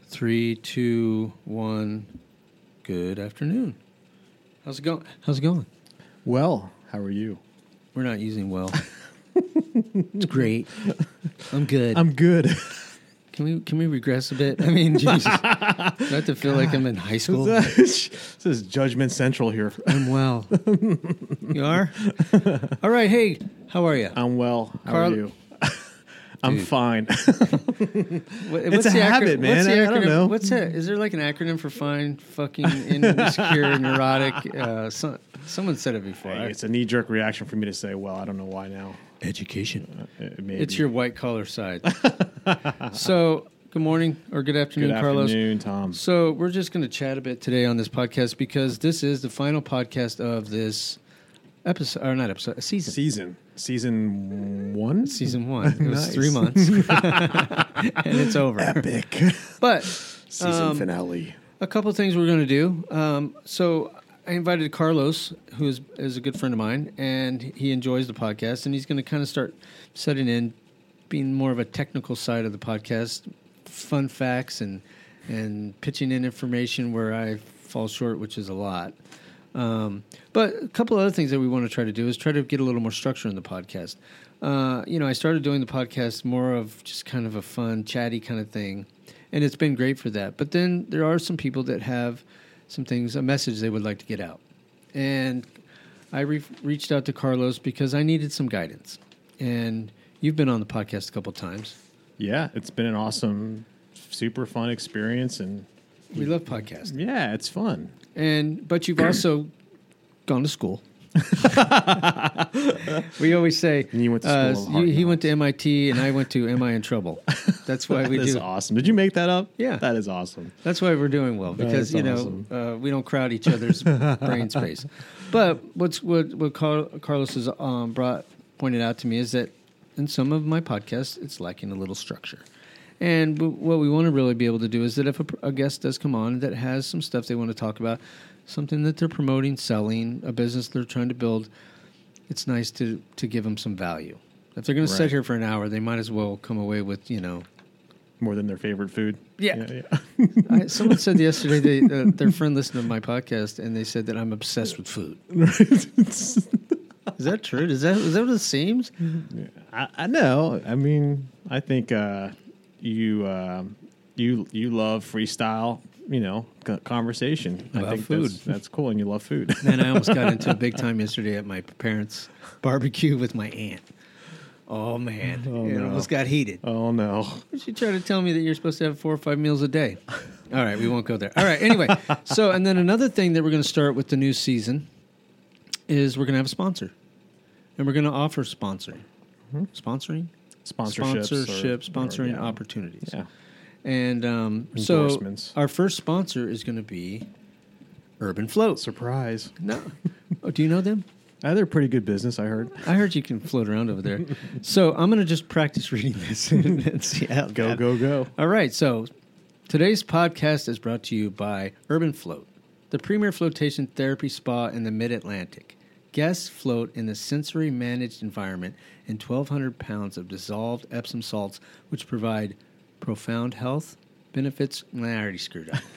3, 2, 1. Good afternoon. How's it going? How's it going? Well, how are you? We're not using well. It's great. I'm good. I'm good. Can we regress a bit? I mean, Jesus. Do I have to feel like I'm in high school? This is Judgment Central here. I'm well. You are? All right. Hey, how are you? I'm well. How Carl- are you? I'm fine. What's a habit, man. What's the acronym? I don't know. What's that? Is there like an acronym for fine, fucking, insecure, neurotic? Someone said it before. It's a knee-jerk reaction for me to say, well, I don't know why now. Education. Maybe. It's your white-collar side. So, good morning or good afternoon, Carlos. Good afternoon, Tom. So, we're just going to chat a bit today on this podcast because this is the final podcast of this episode, or not episode, season. Season 1? Season 1. It was Nice. 3 months. And it's over. Epic. But Season finale. a couple of things we're going to do. So I invited Carlos, who is a good friend of mine, and he enjoys the podcast, and he's going to kind of start setting in, being more of a technical side of the podcast, fun facts and pitching in information where I fall short, which is a lot. But a couple other things that we want to try to do is try to get a little more structure in the podcast. I started doing the podcast more of just kind of a fun, chatty kind of thing, and it's been great for that. But then there are some people that have some things, a message they would like to get out. And I reached out to Carlos because I needed some guidance. And you've been on the podcast a couple times. Yeah, it's been an awesome, super fun experience. And We love podcasts. yeah, it's fun. But you've also gone to school. We always say And you went to school of hard he went to knocks. MIT and I went to Am I in Trouble? That's why we That's do. awesome. Did you make that up? Yeah. That is awesome. That's why we're doing well because That's awesome. we don't crowd each other's brain space. But what Carlos has pointed out to me is that in some of my podcasts it's lacking a little structure. And what we want to really be able to do is that if a guest does come on that has some stuff they want to talk about, something that they're promoting, selling, a business they're trying to build, it's nice to give them some value. If they're going to sit Right. here for an hour, they might as well come away with, More than their favorite food. Yeah. Yeah. Someone said yesterday their friend listened to my podcast and they said that I'm obsessed with food. Is that true? Is that what it seems? I know. I mean, I think you love freestyle, conversation. About I think food. That's cool, and you love food. And I almost got into a big time yesterday at my parents' barbecue with my aunt. Oh, man. It no. almost got heated. Oh no! She tried to tell me that you're supposed to have 4 or 5 meals a day. All right, we won't go there. All right, anyway. So, and then another thing that we're going to start with the new season is we're going to have a sponsor. And we're going to offer sponsoring. Sponsoring? Sponsoring opportunities. Yeah. And so Endorsements. our first sponsor is going to be Urban Float. Surprise! No. Oh, do you know them? They're a pretty good business, I heard. I heard you can float around over there. So I'm going to just practice reading this and see how Go! All right. So today's podcast is brought to you by Urban Float, the premier flotation therapy spa in the Mid-Atlantic. Guests float in a sensory-managed environment in 1,200 pounds of dissolved Epsom salts, which provide profound health benefits. I already screwed up.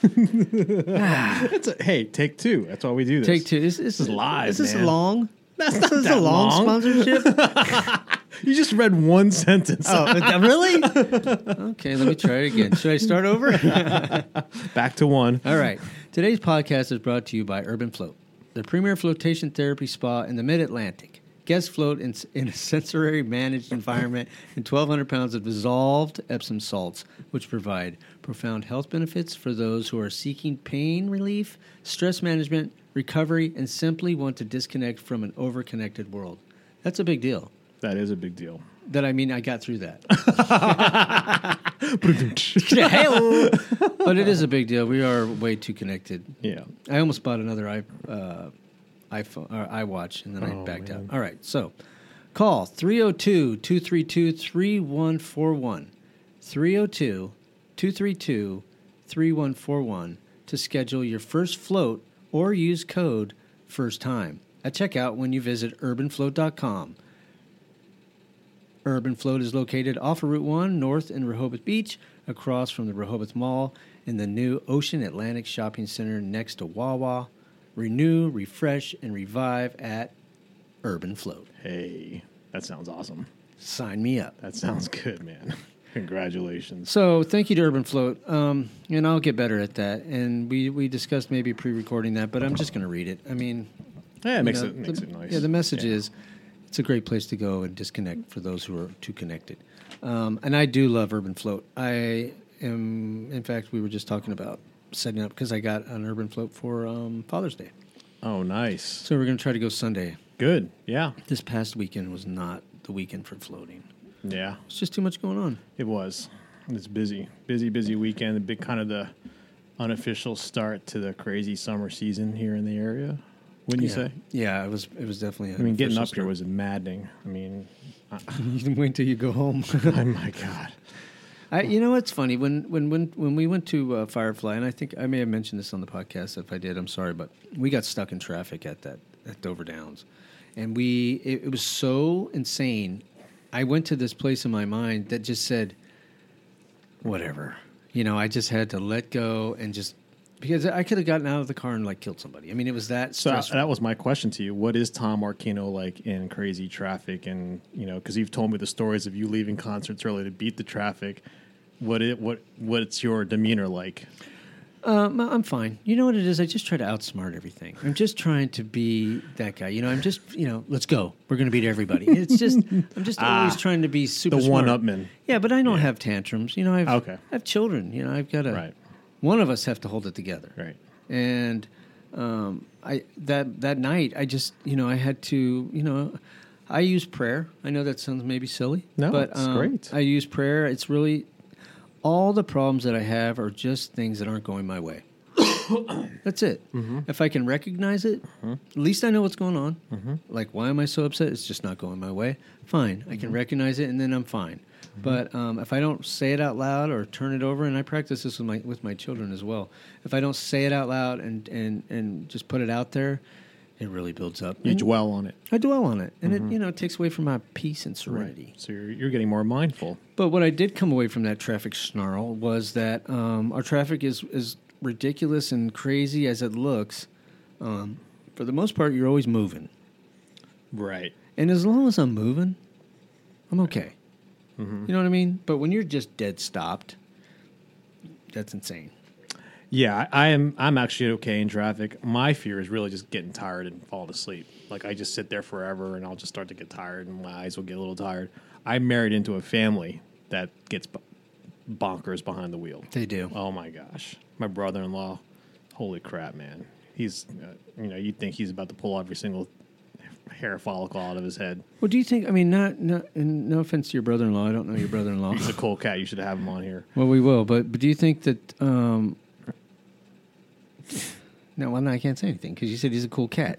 Hey, take two. That's why we do this. Take two. This is live, Is this man. long? That's This is that a long sponsorship? You just read one sentence. Oh, really? Okay, let me try it again. Should I start over? Back to one. All right. Today's podcast is brought to you by Urban Float, the premier flotation therapy spa in the Mid-Atlantic. Guests float in a sensory-managed environment in 1,200 pounds of dissolved Epsom salts, which provide profound health benefits for those who are seeking pain relief, stress management, recovery, and simply want to disconnect from an over-connected world. That's a big deal. That is a big deal. I got through that. But it is a big deal. We are way too connected. Yeah. I almost bought another iPhone or iWatch, and then I backed out. All right, so call 302-232-3141. 302-232-3141 to schedule your first float or use code FIRSTTIME at checkout when you visit urbanfloat.com. Urban Float is located off of Route 1 north in Rehoboth Beach, across from the Rehoboth Mall in the new Ocean Atlantic Shopping Center next to Wawa. Renew, refresh, and revive at Urban Float. Hey, that sounds awesome. Sign me up. That sounds good, man. Congratulations. So thank you to Urban Float, and I'll get better at that. And we discussed maybe pre-recording that, but I'm just going to read it. I mean, Yeah, it makes know, it nice. Yeah, the message is it's a great place to go and disconnect for those who are too connected. And I do love Urban Float. I am, in fact, we were just talking about setting up because I got an Urban Float for Father's Day. Oh, nice. So we're going to try to go Sunday. Good. Yeah. This past weekend was not the weekend for floating. Yeah. It's just too much going on. It was. It's busy weekend. The big kind of the unofficial start to the crazy summer season here in the area. Wouldn't you say? Yeah, it was definitely. I mean, getting up here was maddening. I mean, you can wait till you go home. oh my God. You know what's funny when we went to Firefly, and I think I may have mentioned this on the podcast. If I did, I'm sorry, but we got stuck in traffic at Dover Downs, and it was so insane. I went to this place in my mind that just said, whatever. You know, I just had to let go and just, because I could have gotten out of the car and like killed somebody. I mean, it was that stressful. So that was my question to you. What is Tom Marquino like in crazy traffic? And, you know, because you've told me the stories of you leaving concerts early to beat the traffic. What's your demeanor like? I'm fine. You know what it is? I just try to outsmart everything. I'm just trying to be that guy. You know, I'm just, let's go. We're going to beat everybody. It's just, I'm just always trying to be super The smart. one-upman. Yeah, but I don't have tantrums. You know, I have children. You know, I've got to, Right. One of us have to hold it together. Right. And that night, I just, I had to, I use prayer. I know that sounds maybe silly. No, but, it's great. I use prayer. It's really... all the problems that I have are just things that aren't going my way. That's it. Mm-hmm. If I can recognize it, at least I know what's going on. Mm-hmm. Like, why am I so upset? It's just not going my way. Fine. I can recognize it, and then I'm fine. Mm-hmm. But if I don't say it out loud or turn it over, and I practice this with my children as well, if I don't say it out loud and just put it out there, it really builds up. You dwell on it. I dwell on it, and it takes away from my peace and serenity. Right. So you're getting more mindful. But what I did come away from that traffic snarl was that our traffic is ridiculous and crazy as it looks. For the most part, you're always moving. Right. And as long as I'm moving, I'm okay. Mm-hmm. You know what I mean? But when you're just dead stopped, that's insane. Yeah, I'm actually okay in traffic. My fear is really just getting tired and falling asleep. Like, I just sit there forever, and I'll just start to get tired, and my eyes will get a little tired. I'm married into a family that gets bonkers behind the wheel. They do. Oh, my gosh. My brother-in-law, holy crap, man. He's, you'd think he's about to pull every single hair follicle out of his head. Well, do you think, I mean, no offense to your brother-in-law. I don't know your brother-in-law. He's a cool cat. You should have him on here. Well, we will. But do you think that... No, I can't say anything because you said he's a cool cat.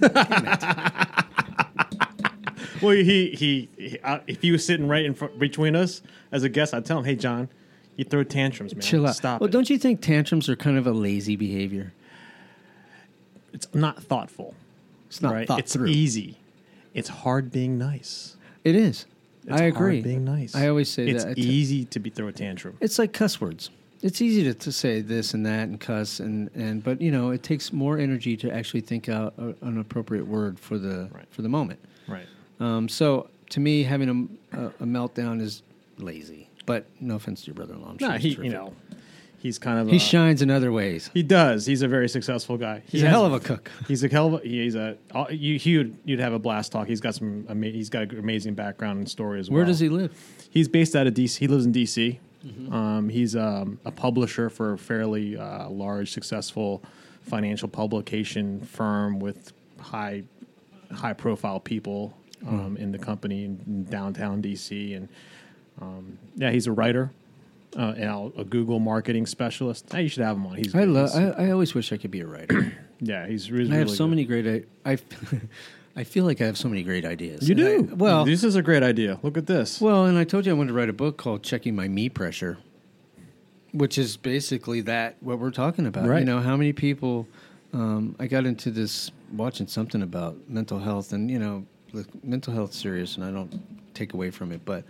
Well, he if he was sitting right in front, between us as a guest, I'd tell him, "Hey, John, you throw tantrums, man. Chill out. Stop Well, it." don't you think tantrums are kind of a lazy behavior? It's not thoughtful. It's not right? thought It's through. easy. It's hard being nice. It is. It's I agree. hard being nice. I always say it's that. It's easy to throw a tantrum. It's like cuss words. It's easy to say this and that and cuss but it takes more energy to actually think out an appropriate word for the moment. Right. So to me, having a meltdown is lazy. But no offense to your brother-in-law. I'm sure he's terrific. He's kind of he shines in other ways. He does. He's a very successful guy. He's a hell of a cook. He's a hell of a. You'd have a blast talk. He's got he's got an amazing background and story as well. Where does he live? He's based out of DC. He lives in DC. Mm-hmm. He's a publisher for a fairly large, successful financial publication firm with high profile people in the company in downtown DC, and he's a writer. And a Google marketing specialist. You should have him on. I always wish I could be a writer. Yeah, he's really. I have really so good. many great. I feel like I have so many great ideas. You do. Well, this is a great idea. Look at this. Well, and I told you I wanted to write a book called "Checking My Me Pressure," which is basically what we're talking about. Right. How many people? I got into this watching something about mental health, and mental health serious, and I don't take away from it, but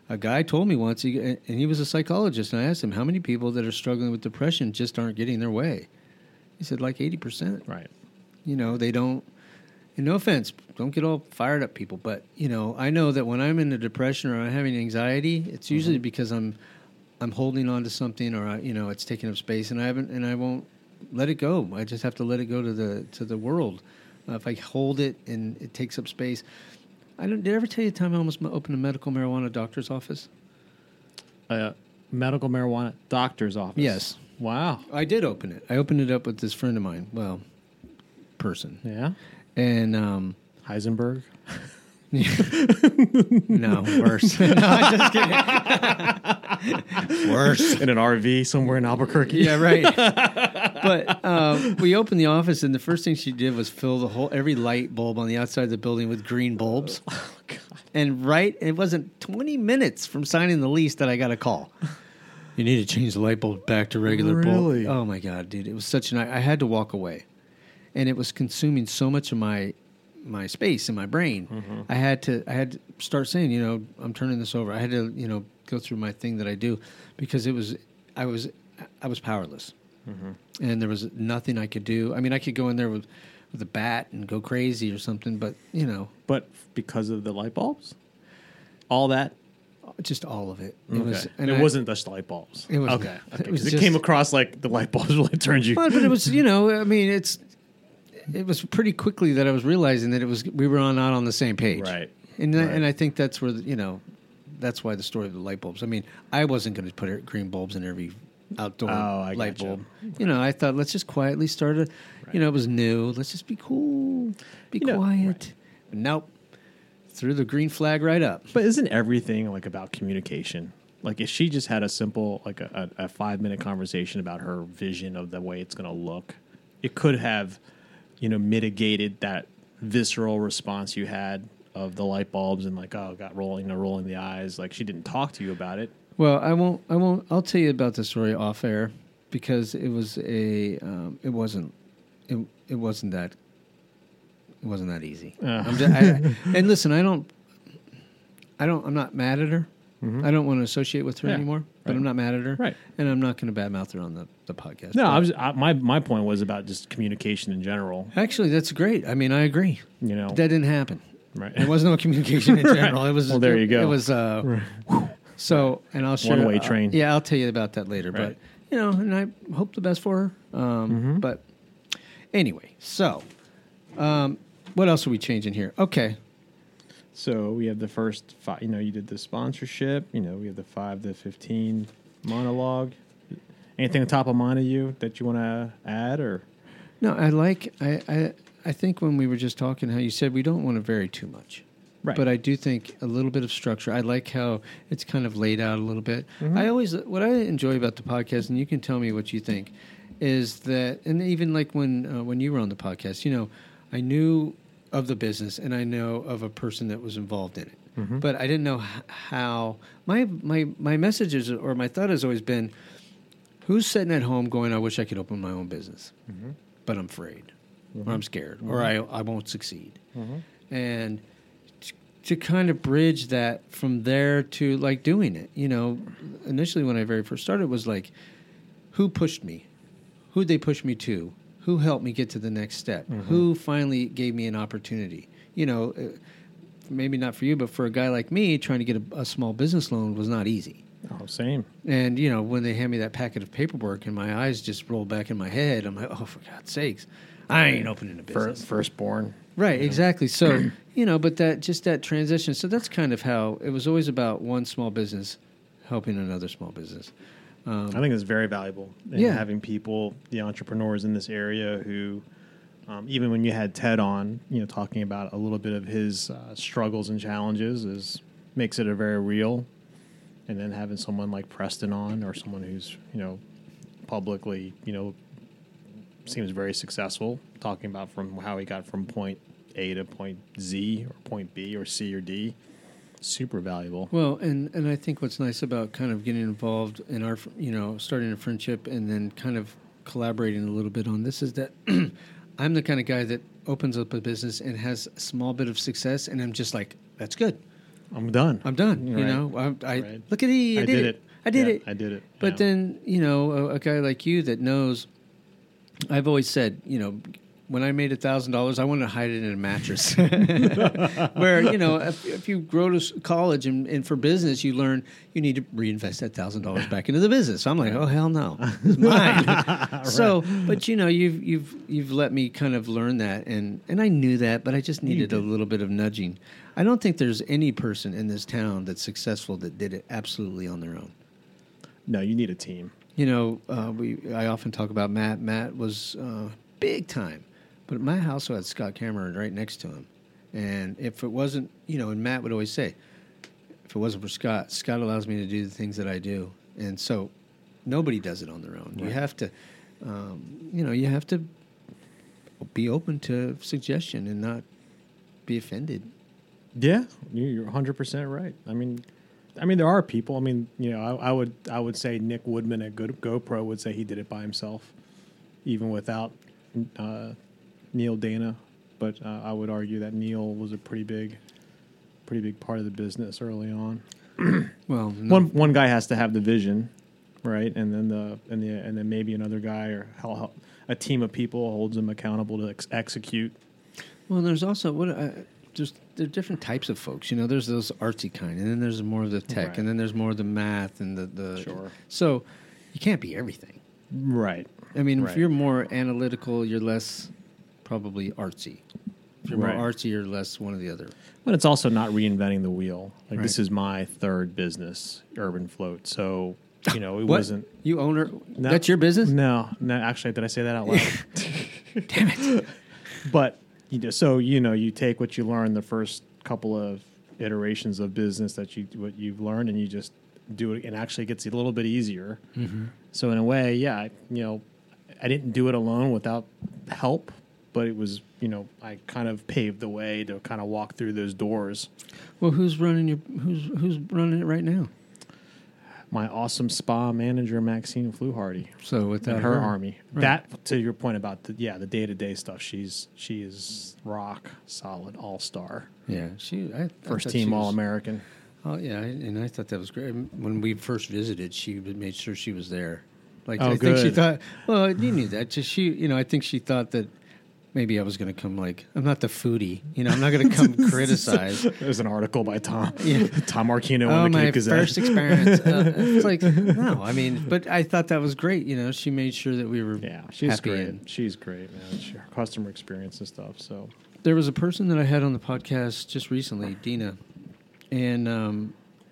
a guy told me once, and he was a psychologist, and I asked him, how many people that are struggling with depression just aren't getting their way? He said, like 80%. Right. You know, they don't, and no offense, don't get all fired up, people, but, you know, I know that when I'm in a depression or I'm having anxiety, it's usually because I'm holding on to something, or, you know, it's taking up space, and I won't let it go. I just have to let it go to the world. If I hold it and it takes up space. Did I ever tell you the time I almost opened a medical marijuana doctor's office? Medical marijuana doctor's office? Yes. Wow. I did open it. I opened it up with this friend of mine. Well, person. Yeah. And Heisenberg? No, worse. No, I'm just kidding. Worse. In an RV somewhere in Albuquerque? Yeah, right. But we opened the office, and the first thing she did was fill every light bulb on the outside of the building with green bulbs. Oh, God. And it wasn't 20 minutes from signing the lease that I got a call. You need to change the light bulb back to regular Really? bulb. Oh, my God, dude. It was such I had to walk away. And it was consuming so much of my space in my brain. Mm-hmm. I had to start saying, you know, I'm turning this over. I had to, you know, go through my thing that I do, because I was powerless. Mm-hmm. And there was nothing I could do. I mean, I could go in there with a bat and go crazy or something, but, you know. But because of the light bulbs? All that? Just all of it. It wasn't just light bulbs. It was okay. It came across like the light bulbs really turned you. But it was, you know, I mean, it was pretty quickly that I was realizing that we were not on the same page. Right. And I think that's where, you know, that's why the story of the light bulbs. I mean, I wasn't going to put green bulbs in every outdoor light bulb. You know, I thought, let's just quietly start you know, it was new. Let's just be cool, be quiet. Right. But nope. Threw the green flag right up. But isn't everything like about communication? Like if she just had a simple, like a 5-minute conversation about her vision of the way it's going to look, it could have, you know, mitigated that visceral response you had of the light bulbs and like, oh, got rolling the eyes. Like she didn't talk to you about it. Well, I won't. I'll tell you about the story off air, because it was it wasn't that easy. And listen, I'm not mad at her. Mm-hmm. I don't want to associate with her anymore, but I'm not mad at her. Right. And I'm not going to badmouth her on the podcast. No, my point was about just communication in general. Actually, that's great. I mean, I agree. You know, that didn't happen. Right. There was no communication in general. It was. Well, there you go. It was. So, and I'll share. One-way train. Yeah, I'll tell you about that later. Right. But, you know, and I hope the best for her. But anyway, so what else are we changing here? Okay. So we have the first 5, you know, you did the sponsorship, you know, we have the 5 to 15 monologue. Anything on top of mind of you that you want to add, or? No, I think when we were just talking, how you said we don't want to vary too much. Right. But I do think a little bit of structure. I like how it's kind of laid out a little bit. Mm-hmm. What I enjoy about the podcast, and you can tell me what you think, is that, and even like when you were on the podcast, you know, I knew of the business and I know of a person that was involved in it, mm-hmm. but I didn't know how. My messages or my thought has always been, who's sitting at home going, I wish I could open my own business, mm-hmm. but I'm afraid, mm-hmm. or I'm scared, mm-hmm. or I won't succeed, mm-hmm. and to kind of bridge that from there to like doing it. You know, initially when I very first started, it was like, who pushed me? Who'd they push me to? Who helped me get to the next step? Mm-hmm. Who finally gave me an opportunity? You know, maybe not for you, but for a guy like me, trying to get a small business loan was not easy. Oh, same. And, you know, when they hand me that packet of paperwork and my eyes just roll back in my head, I'm like, oh, for God's sakes, I ain't opening a business. Firstborn. Right, exactly. So, you know, but that transition, so that's kind of how it was always about one small business helping another small business. I think it's very valuable in having people, the entrepreneurs in this area who, even when you had Ted on, you know, talking about a little bit of his struggles and challenges makes it a very real. And then having someone like Preston on, or someone who's, you know, publicly, you know, seems very successful, talking about from how he got from point A to point Z or point B or C or D. Super valuable. Well, and I think what's nice about kind of getting involved in our, you know, starting a friendship and then kind of collaborating a little bit on this is that I'm the kind of guy that opens up a business and has a small bit of success, and I'm just like, that's good. I'm done. I'm done. Right. You know, I Right. look at me. I did it. I did Yeah, it. I did it. But Yeah. then, you know, a guy like you that knows, I've always said, you know, when I made $1,000, I wanted to hide it in a mattress. Where, you know, if you go to college and for business, you learn you need to reinvest that $1,000 back into the business. So I'm like, oh hell no, it's mine. Right. So, but you know, you've let me kind of learn that, and I knew that, but I just needed a little bit of nudging. I don't think there's any person in this town that's successful that did it absolutely on their own. No, you need a team. You know, I often talk about Matt. Matt was big time, but my house had Scott Cameron right next to him. And if it wasn't, you know, and Matt would always say, if it wasn't for Scott, Scott allows me to do the things that I do. And so nobody does it on their own. Right. You have to, you know, you have to be open to suggestion and not be offended. Yeah, you're 100% right. I mean, there are people. I mean, you know, I would say Nick Woodman at GoPro would say he did it by himself, even without Neil Dana. But I would argue that Neil was a pretty big part of the business early on. Well, no. one guy has to have the vision, right? And then maybe another guy or a team of people holds them accountable to execute. Well, there's also there are different types of folks. You know, there's those artsy kind, and then there's more of the tech, Right. and then there's more of the math and the. Sure. So you can't be everything. Right. I mean, Right. if you're more analytical, you're less probably artsy. If you're Right. more artsy, you're less one or the other. But it's also not reinventing the wheel. Like, Right. this is my third business, Urban Float. So, you know, it What? wasn't. You own her? No, That's your business? No, actually, did I say that out loud? Damn it. But, you take what you learn the first couple of iterations of business what you've learned, and you just do it, and actually gets a little bit easier. Mm-hmm. So in a way, yeah, I didn't do it alone without help, but it was, I kind of paved the way to kind of walk through those doors. Well, who's running it right now? My awesome spa manager, Maxine Fluharty. So without And her her army. Right. That, to your point about the day-to-day stuff, she is rock solid, all-star. Yeah, I First thought team she was- All-American. Oh yeah, and I thought that was great. When we first visited, she made sure she was there. Like Oh, I think she good. thought. Well, you knew that. Just I think she thought that maybe I was going to come. Like I'm not the foodie. I'm not going to come criticize. There's an article by Tom. Yeah. Tom Marquino Oh, in the my Cape Gazette. first experience. It's like no, I mean, but I thought that was great. She made sure that we were Yeah, she's happy. great. And She's great, man. Her customer experience and stuff. So there was a person that I had on the podcast just recently, Dina, and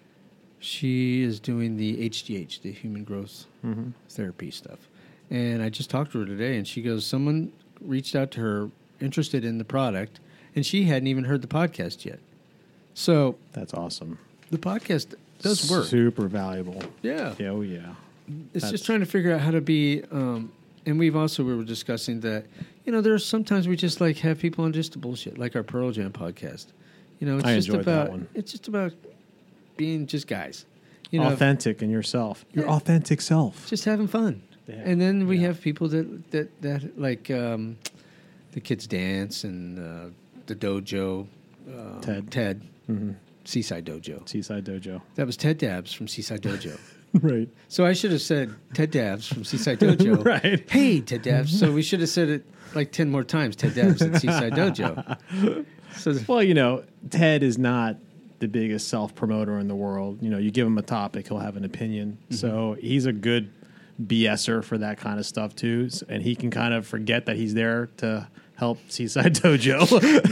she is doing the HGH, the human growth therapy stuff. And I just talked to her today, and she goes, someone reached out to her interested in the product, and she hadn't even heard the podcast yet. So that's awesome. the podcast does work. Super valuable. Yeah. Yeah, oh yeah. It's just trying to figure out how to be, and we were discussing that, there's sometimes we just like have people on just the bullshit, like our Pearl Jam podcast. It's I just enjoyed about that one. It's just about being just guys, Authentic in yourself. Your authentic self. just having fun. Yeah. And then we Yeah. have people that like the Kids Dance and the Dojo, Ted, Mm-hmm. Seaside Dojo. Seaside Dojo. That was Ted Dabbs from Seaside Dojo. Right. So I should have said Ted Dabbs from Seaside Dojo. Right. Hey, Ted Dabbs. So we should have said it like 10 more times, Ted Dabbs at Seaside Dojo. So Well, Ted is not the biggest self-promoter in the world. You give him a topic, he'll have an opinion. Mm-hmm. So he's a good BSer for that kind of stuff, too. And he can kind of forget that he's there to help Seaside Dojo.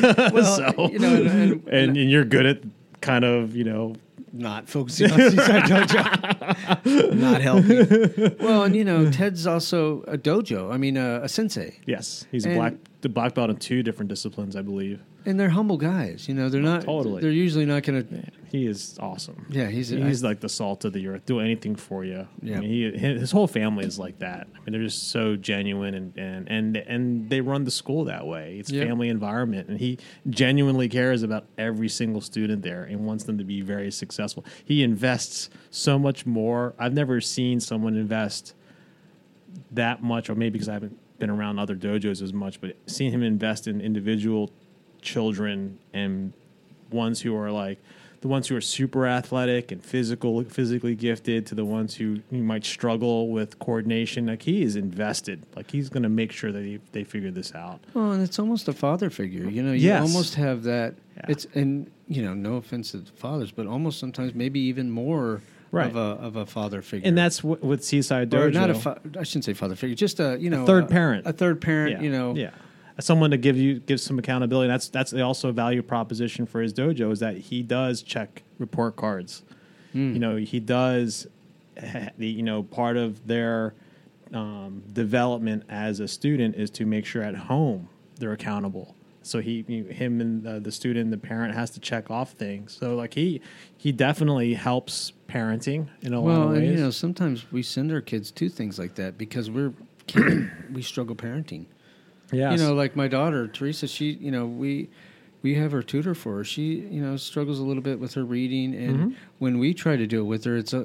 Well, and you're good at kind of, not focusing on Seaside Dojo. Not helping. Well, and Ted's also a dojo. I mean, a sensei. yes, he's And- the black belt in 2 different disciplines, I believe. And they're humble guys. They're not. Totally. They're usually not going to. Yeah, he is awesome. Yeah, he's like the salt of the earth. Do anything for you. Yeah. I mean, his whole family is like that. I mean, they're just so genuine, and they run the school that way. It's Yeah. family environment, and he genuinely cares about every single student there and wants them to be very successful. He invests so much more. I've never seen someone invest that much, or maybe because I haven't been around other dojos as much, but seeing him invest in individual children and ones who are like the ones who are super athletic and physically gifted, to the ones who might struggle with coordination. Like, he is invested. Like, he's going to make sure that they figure this out. Well, and it's almost a father figure. You Yes. almost have that. Yeah. It's and no offense to the fathers, but almost sometimes maybe even more Right. of a father figure. And that's what with Seaside Dojo. Or not I shouldn't say father figure, just a third parent. a third parent. Yeah. Someone to give some accountability. That's also a value proposition for his dojo, is that he does check report cards. He does. Part of their development as a student is to make sure at home they're accountable. So him and the student, the parent, has to check off things. So like he definitely helps parenting in a lot of ways. And, sometimes we send our kids to things like that because we struggle parenting. Yes. Like my daughter Teresa, she we have her tutor for her. She struggles a little bit with her reading, and when we try to do it with her, it's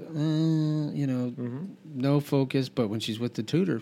no focus. But when she's with the tutor,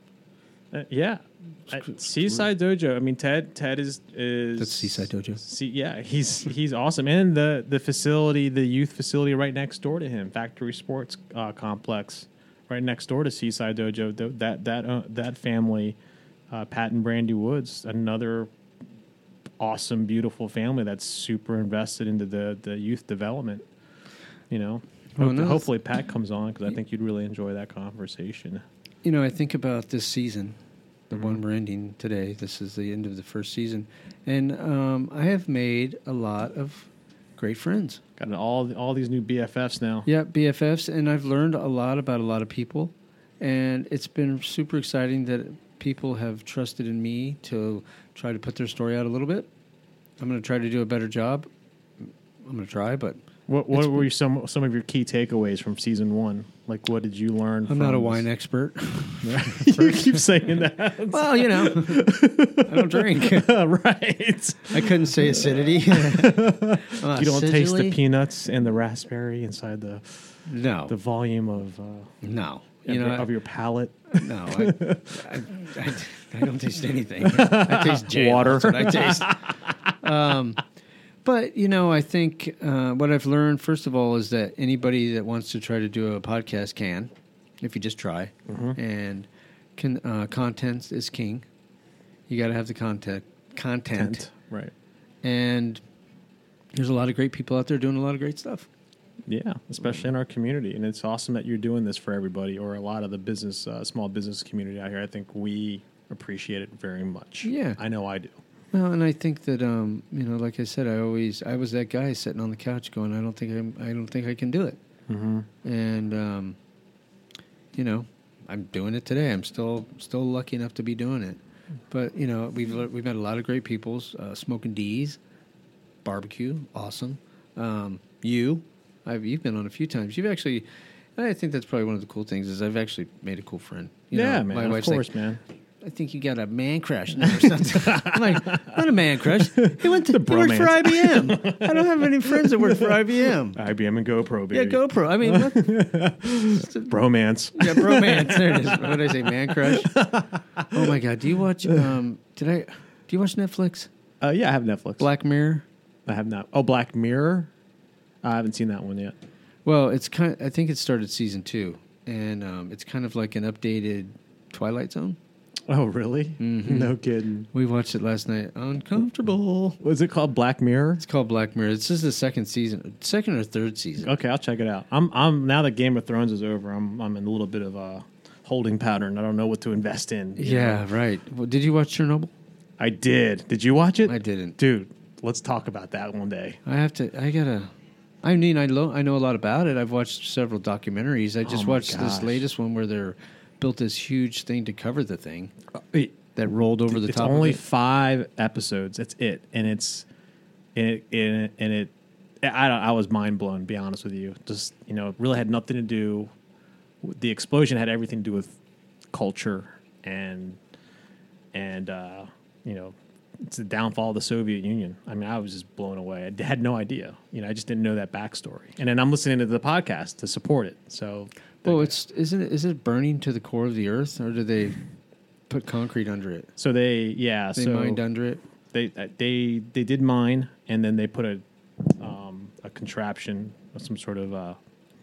At Seaside Dojo. I mean, Ted is that's Seaside Dojo. He's awesome, and the facility, the youth facility right next door to him, Factory Sports Complex, right next door to Seaside Dojo. That family, Pat and Brandy Woods, another awesome, beautiful family that's super invested into the youth development. Hopefully Pat comes on, because I think you'd really enjoy that conversation. I think about this season. The one we're ending today. This is the end of the first season, and I have made a lot of great friends. Got all these new BFFs now. Yeah, BFFs, and I've learned a lot about a lot of people, and it's been super exciting that people have trusted in me to try to put their story out a little bit. I'm going to try to do a better job. I'm going to try, but what were some of your key takeaways from season 1? Like, what did you learn? I'm not a wine expert. You keep saying that. Well, I don't drink. Right. I couldn't say acidity. You don't taste the peanuts and the raspberry inside the volume of no. Of your palate. No, I don't taste anything. I taste jail. Water. That's what I taste. But, I think what I've learned, first of all, is that anybody that wants to try to do a podcast can, if you just try. And content is king. You got to have the content. Right. And there's a lot of great people out there doing a lot of great stuff. Yeah, especially in our community. And it's awesome that you're doing this for everybody, or a lot of the small business community out here. I think we appreciate it very much. Yeah. I know I do. Well, and I think that like I said, I was that guy sitting on the couch going, I don't think I can do it. And I'm doing it today. I'm still lucky enough to be doing it. But we've met a lot of great people. Smoking D's, barbecue, awesome. You've been on a few times. You've actually, I think that's probably one of the cool things is I've actually made a cool friend. Man. My Of wife's course, like, man. I think you got a man crush now or something. I'm like, not a man crush. He worked for IBM. I don't have any friends that work for IBM. IBM and GoPro, baby. Yeah, GoPro. I mean, what? Bromance. Yeah, bromance. There it is. What did I say? Man crush. Oh my God. Do you watch? Do you watch Netflix? Yeah, I have Netflix. Black Mirror. I have not. Oh, Black Mirror. I haven't seen that one yet. Well, I think it started season 2, and it's kind of like an updated Twilight Zone. Oh, really? Mm-hmm. No kidding. We watched it last night. Uncomfortable. Was it called Black Mirror? It's called Black Mirror. It's just the second or third season. Okay, I'll check it out. I'm now that Game of Thrones is over. I'm in a little bit of a holding pattern. I don't know what to invest in. Yeah, right. Well, did you watch Chernobyl? I did. Did you watch it? I didn't. Dude, let's talk about that one day. I know a lot about it. I've watched several documentaries. I just watched this latest one where they're built this huge thing to cover the thing that rolled over the top. It's only of it. 5 episodes. That's it, I was mind blown. To be honest with you, just it really had nothing to do. The explosion had everything to do with culture and it's the downfall of the Soviet Union. I mean, I was just blown away. I had no idea. I just didn't know that backstory. And then I'm listening to the podcast to support it. So, well, is it burning to the core of the earth, or do they put concrete under it? So they mined under it. They did mine, and then they put a contraption, some sort of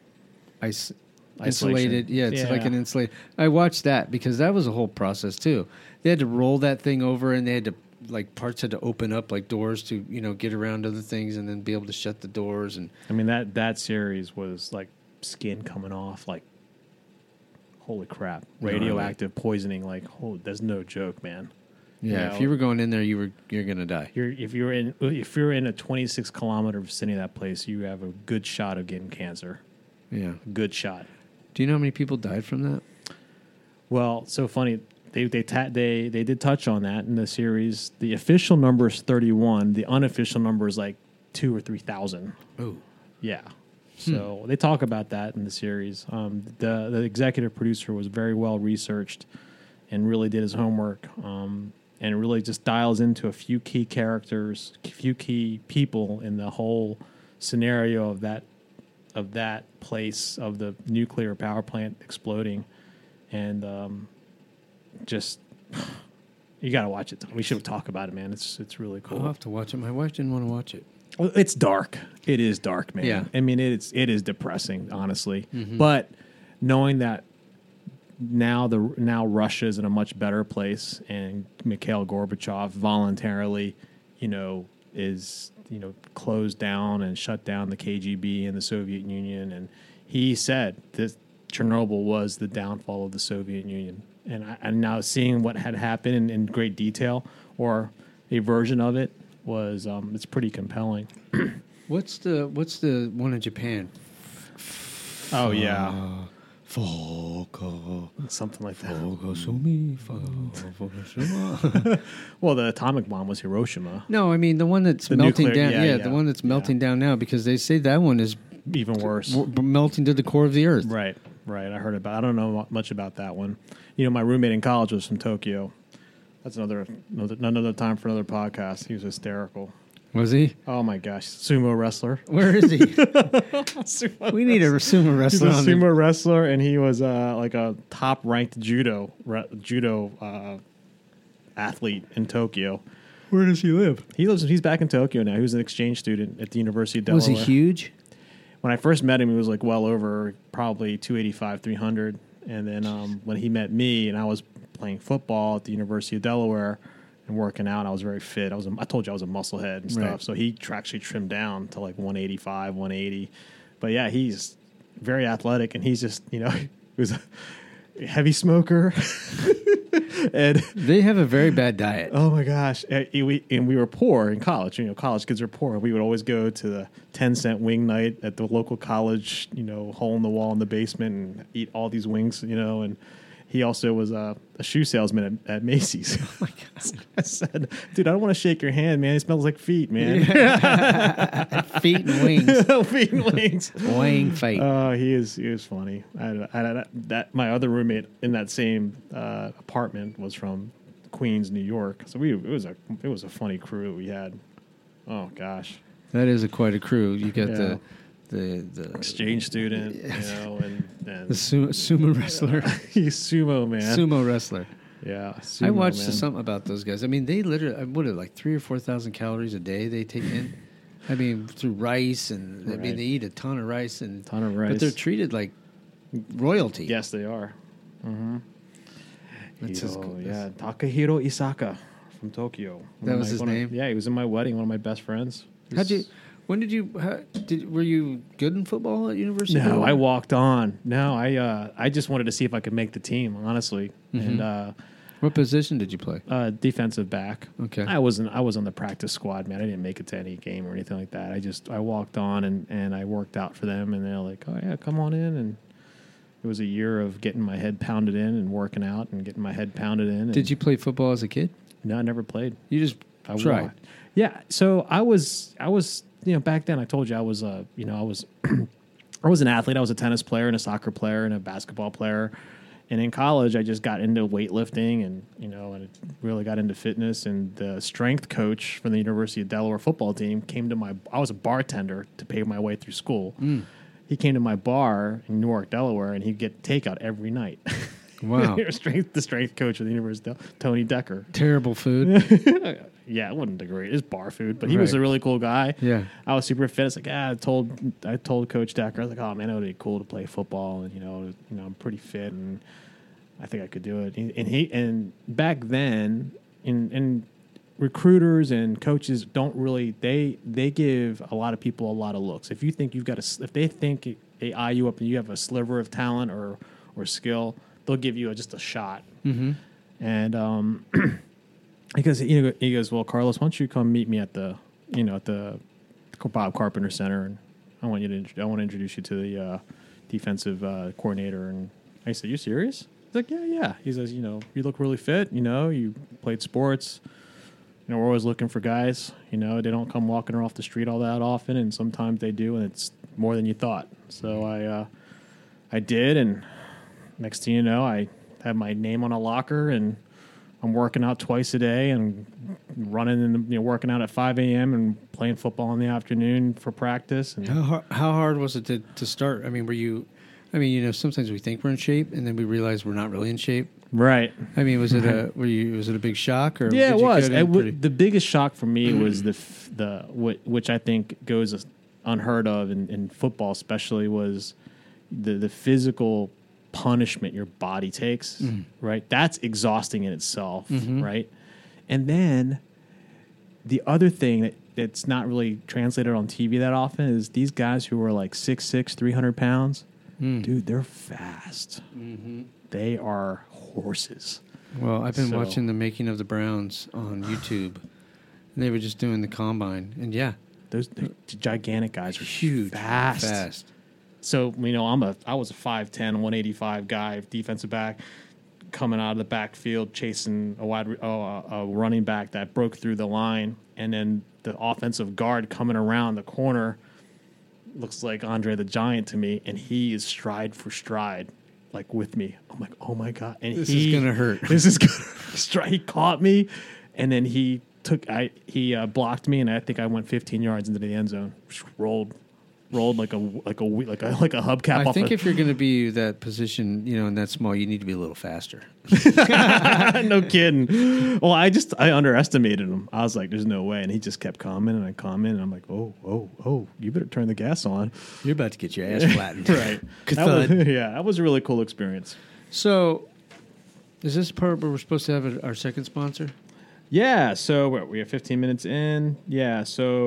Insulated. Yeah, it's like an insulated. I watched that because that was a whole process too. They had to roll that thing over, and they had to parts had to open up like doors to get around other things, and then be able to shut the doors. And I mean that series was like skin coming off, like holy crap, radioactive poisoning. Like, that's no joke, man. Yeah, if you were going in there, you're gonna die. If you're in a 26-kilometer vicinity of that place, you have a good shot of getting cancer. Yeah, a good shot. Do you know how many people died from that? Well, so funny. They did touch on that in the series. The official number is 31. The unofficial number is like 2,000 or 3,000. Oh, yeah. So they talk about that in the series. The executive producer was very well researched and really did his homework, and really just dials into a few key characters, a few key people in the whole scenario of that place, of the nuclear power plant exploding, and just you got to watch it. We should talk about it, man. It's really cool. I'll have to watch it. My wife didn't want to watch it. Well, it's dark. It is dark, man. Yeah. I mean, it is depressing, honestly. Mm-hmm. But knowing that now Russia is in a much better place, and Mikhail Gorbachev voluntarily, is closed down and shut down the KGB and the Soviet Union, and he said that Chernobyl was the downfall of the Soviet Union. And now seeing what had happened in great detail, or a version of it, was it's pretty compelling. What's the one in Japan? Oh yeah. Something like that. Well, the atomic bomb was Hiroshima. No, I mean the one that's melting down. Yeah, the one that's melting down now, because they say that one is even worse, melting to the core of the earth. Right. I heard about. I don't know much about that one. My roommate in college was from Tokyo. That's another time for another podcast. He was hysterical. Was he? Oh my gosh, sumo wrestler. Where is he? We need a sumo wrestler. He's a sumo wrestler, and he was like a top-ranked judo athlete in Tokyo. Where does he live? He's back in Tokyo now. He was an exchange student at the University of Delaware. Was he huge? When I first met him, he was like well over probably 285, 300. And then when he met me, and I was playing football at the University of Delaware and working out, I was very fit. I told you I was a musclehead and stuff. Right. So he actually trimmed down to like 185, 180. But yeah, he's very athletic, and he's just, he was a heavy smoker. And they have a very bad diet. Oh my gosh. And we were poor in college. College kids are poor. We would always go to the 10-cent wing night at the local college, hole in the wall in the basement, and eat all these wings, and he also was a shoe salesman at Macy's. Oh my God. I said, dude, I don't want to shake your hand, man. It smells like feet, man. Yeah. Feet and wings. Feet and wings. Wing fight. He is funny. My other roommate in that same apartment was from Queens, New York. So it was a funny crew we had. Oh gosh. That is quite a crew. You got the exchange student, and the sumo wrestler. He's sumo man. Sumo wrestler. Yeah, sumo, I watched something about those guys. I mean, they literally like 3,000 or 4,000 calories a day they take in. I mean, through rice, and right. I mean, they eat a ton of rice, but they're treated like royalty. Yes, they are. Mm-hmm. That's Takahiro Isaka from Tokyo. That was his name? Yeah, he was in my wedding. One of my best friends. Were you good in football at university? No, I walked on. No, I just wanted to see if I could make the team, honestly. Mm-hmm. And what position did you play? Defensive back. Okay. I was on the practice squad, man. I didn't make it to any game or anything like that. I walked on and I worked out for them, and they're like, "Oh yeah, come on in." And it was a year of getting my head pounded in and working out and getting my head pounded in. Did you play football as a kid? No, I never played. You just tried. Yeah. So I was. Back then I told you I was I was an athlete. I was a tennis player and a soccer player and a basketball player. And in college I just got into weightlifting and and really got into fitness, and the strength coach from the University of Delaware football team I was a bartender to pay my way through school. He came to my bar in Newark, Delaware, and he'd get takeout every night. Wow. The strength coach of the University, Tony Decker. Terrible food. Yeah, it wasn't the greatest bar food, but he was Right. a really cool guy. Yeah. I was super fit. It's like, I told Coach Decker, I was like, oh man, it would be cool to play football, and I'm pretty fit, and I think I could do it. And back then, and recruiters and coaches don't really they give a lot of people a lot of looks. If you think if they think they eye you up and you have a sliver of talent or skill, they'll give you just a shot. Mm-hmm. And because he goes, well, Carlos, why don't you come meet me at the Bob Carpenter Center, and I want to introduce you to the defensive coordinator. And I said, you serious? He's like, yeah. He says, you look really fit. You played sports. We're always looking for guys. They don't come walking off the street all that often, and sometimes they do, and it's more than you thought. So I did, and next thing you know, I have my name on a locker, and I'm working out twice a day and running and working out at 5 a.m. and playing football in the afternoon for practice. And How hard was it to start? I mean, sometimes we think we're in shape and then we realize we're not really in shape. right. I mean, was it a big shock or Yeah, did it you was. get in pretty- The biggest shock for me was which I think goes unheard of in football, especially, was the physical punishment your body takes. Right, that's exhausting in itself. Right, and then the other thing that's not really translated on TV that often is these guys who are like 6'6", 300 pounds. Dude, they're fast. They are horses. Well, I've been So- watching the making of the Browns on YouTube. And they were just doing the combine, and Those gigantic guys are huge, fast. So I was a 5'10", 185 guy, defensive back, coming out of the backfield, chasing a running back that broke through the line, and then the offensive guard coming around the corner looks like Andre the Giant to me, and he is stride for stride, like with me. I'm like, oh my god! And This is gonna hurt. This is gonna. He caught me, and then he blocked me, and I think I went 15 yards into the end zone. Rolled like a hubcap. I off think if you're going to be that position, and that small, you need to be a little faster. no kidding. Well, I underestimated him. I was like, "There's no way," and he just kept coming, and I'm like, "Oh, you better turn the gas on." You're about to get your ass flattened. Right. That was a really cool experience. So, is this part where we're supposed to have our second sponsor? Yeah. So we have 15 minutes in. Yeah.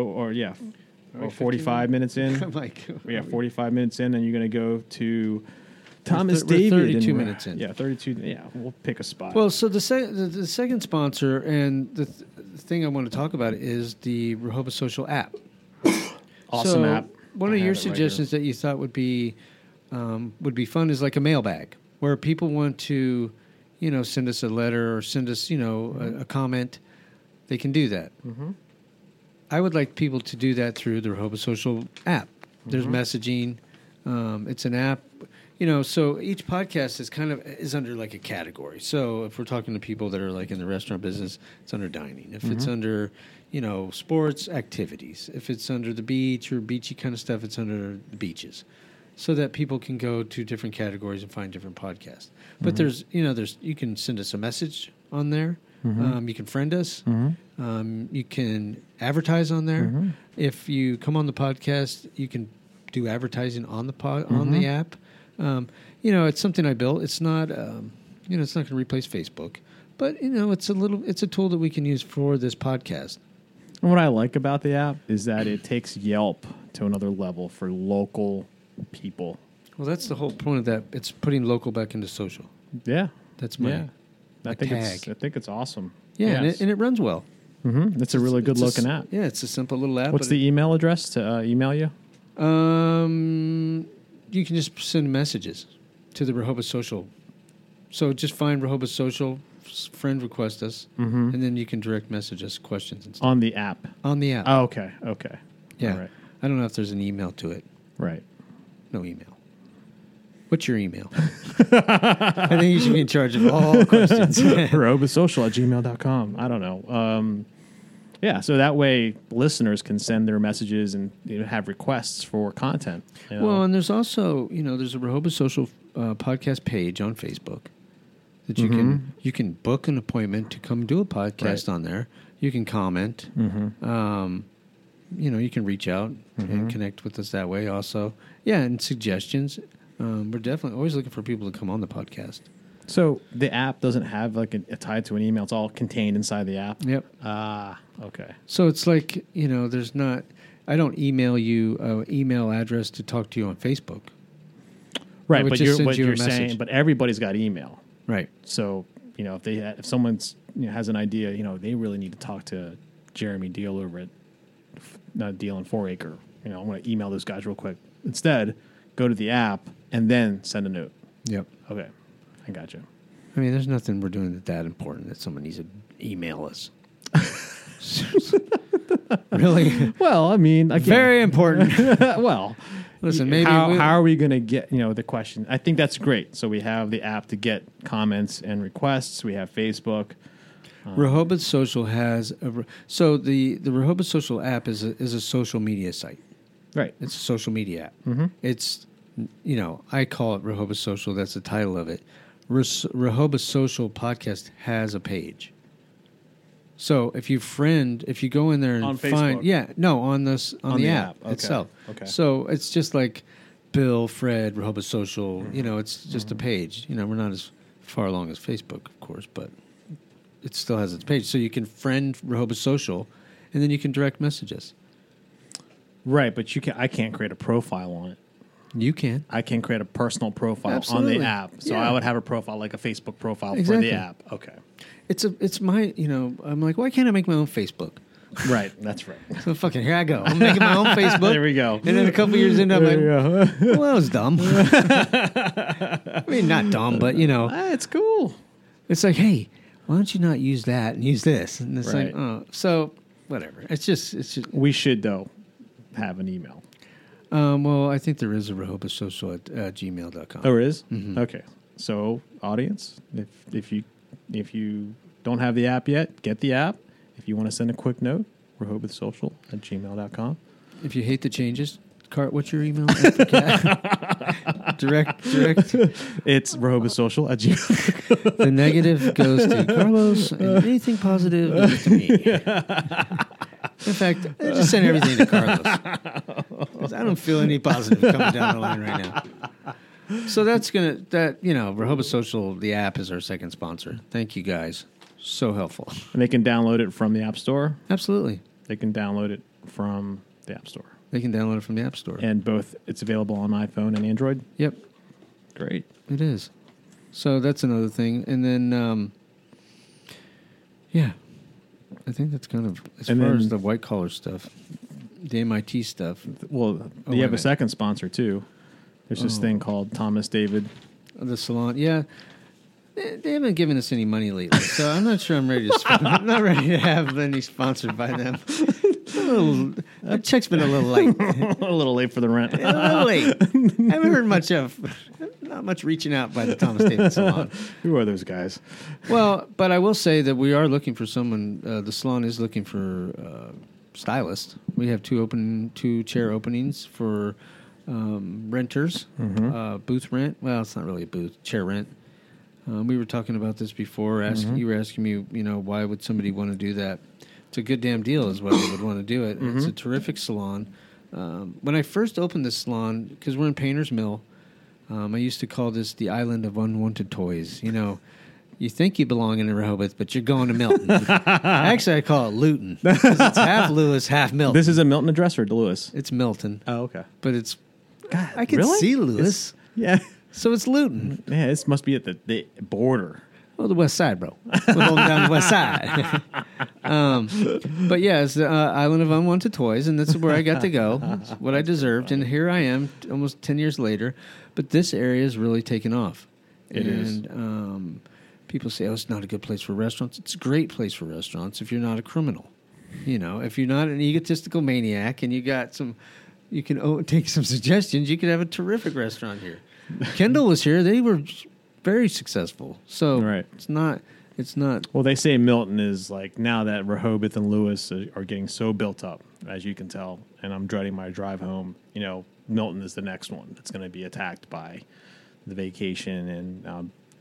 Or 45 minutes in. I'm like, We have 45 minutes in, and you're going to go to Thomas we're David. 32 and minutes in. Yeah, 32. Yeah, we'll pick a spot. Well, so the second sponsor and the thing I want to talk about is the Rehoboth Social app. Awesome So app. One I of have your it right suggestions that you thought would be fun is like a mailbag where people want to, send us a letter or send us, a comment. They can do that. Mm-hmm. I would like people to do that through the Rehoboth Social app. There's messaging. It's an app. So each podcast is under like a category. So if we're talking to people that are like in the restaurant business, it's under dining. If it's under, sports activities, if it's under the beach or beachy kind of stuff, it's under the beaches. So that people can go to different categories and find different podcasts. But there's you can send us a message on there. You can friend us. You can advertise on there. If you come on the podcast, you can do advertising on the on the app. It's something I built. It's not it's not going to replace Facebook, but it's a tool that we can use for this podcast. And what I like about the app is that it takes Yelp to another level for local people. Well, that's the whole point of that. It's putting local back into social. Yeah, That's my I think it's awesome. yeah, Yes. and it runs well. It's a really good looking app. Yeah, it's a simple little app. What's but the email address to email you? You can just send messages to the Rehoboth Social. So just find Rehoboth Social, friend request us, and then you can direct message us questions and stuff. On the app. On the app. Oh, okay. Yeah. All right. I don't know if there's an email to it. Right. No email. What's your email? I think you should be in charge of all questions. RehobothSocial@gmail.com. I don't know. So that way listeners can send their messages and have requests for content. Well, and there's also, there's a Rehoboth Social podcast page on Facebook. that you can book an appointment to come do a podcast on there. You can comment. You can reach out and connect with us that way also. Yeah, and suggestions. We're definitely always looking for people to come on the podcast. So the app doesn't have like a tie to an email. It's all contained inside the app? Yep. Okay. So it's like, there's not... I don't email you an email address to talk to you on Facebook. Right, but you're saying, but everybody's got email. Right. So, if someone's has an idea, they really need to talk to Jeremy Deal over at Deal and 4 Acre. I'm going to email those guys real quick. Instead, go to the app and then send a note. Yep. Okay, I got you. I mean, there's nothing we're doing that important that someone needs to email us. Really? Well, I mean, again, very important. Well, listen, maybe how are we going to get the question? I think that's great. So we have the app to get comments and requests. We have Facebook. Rehoboth Social has the Rehoboth Social app is a social media site. Right. It's a social media app. It's I call it Rehoboth Social. That's the title of it. Rehoboth Social podcast has a page. So if you go in there and on find, on the app itself. Okay. So it's just like Bill, Fred, Rehoboth Social. It's just a page. We're not as far along as Facebook, of course, but it still has its page. So you can friend Rehoboth Social, and then you can direct message us. Right, but I can't create a profile on it. You can. I can create a personal profile Absolutely. on the app. So I would have a profile like a Facebook profile for Exactly. the app. Okay. It's my, I'm like, why can't I make my own Facebook? Right, that's right. So fucking here I go. I'm making my own Facebook. There we go. And then a couple years in, I'm like, well, that was dumb. I mean, not dumb, but it's cool. It's like, hey, why don't you not use that and use this? And it's Right. like, oh, so whatever. It's just. We should though have an email. Well, I think there is a Rehoboth Social at gmail.com. Oh, there is? Okay. So, audience, if you don't have the app yet, get the app. If you want to send a quick note, rehobothsocial@gmail.com. If you hate the changes, what's your email? direct. It's rehobothsocial@gmail.com. The negative goes to Carlos, and anything positive goes to me. In fact, I just send everything to Carlos. 'Cause I don't feel any positive coming down the line right now. So Rehoboth Social, the app, is our second sponsor. Thank you guys. So helpful. And they can download it from the App Store. Absolutely. They can download it from the App Store. They can download it from the App Store. And it's available on iPhone and Android? Yep. Great. It is. So that's another thing. And then, I think that's kind of, as far as the white collar stuff, the MIT stuff. Well, you have a second sponsor, too. There's this thing called Thomas David. The salon. Yeah. They haven't given us any money lately, so I'm not sure I'm ready to I'm not ready to have any sponsored by them. That check's been a little late. A little late for the rent. A little late. I haven't heard not much reaching out by the Thomas David Salon. Who are those guys? Well, but I will say that we are looking for someone. The salon is looking for stylists. We have two chair openings for renters, booth rent. Well, it's not really a booth, chair rent. We were talking about this before. You were asking me, why would somebody want to do that? It's a good damn deal is why they would want to do it. It's a terrific salon. When I first opened this salon, because we're in Painter's Mill, I used to call this the island of unwanted toys. You think you belong in Rehoboth, but you're going to Milton. Actually, I call it Luton, because it's half Lewis, half Milton. This is a Milton address or Lewis? It's Milton. Oh, okay. But it's... God, I can really? see Lewis. Yeah. So it's Luton. Yeah, this must be at the border. Oh, the west side, bro. We're going down the west side. But yeah, it's the island of unwanted toys, and that's where I got to go. It's what I deserved, and here I am almost 10 years later. But this area is really taken off. It is. And people say, it's not a good place for restaurants. It's a great place for restaurants if you're not a criminal. If you're not an egotistical maniac and you got you can take some suggestions, you could have a terrific restaurant here. Kendall was here. They were very successful. So right. It's not. Well, they say Milton is like, now that Rehoboth and Lewis are getting so built up, as you can tell, and I'm dreading my drive home, Milton is the next one that's going to be attacked by the vacation and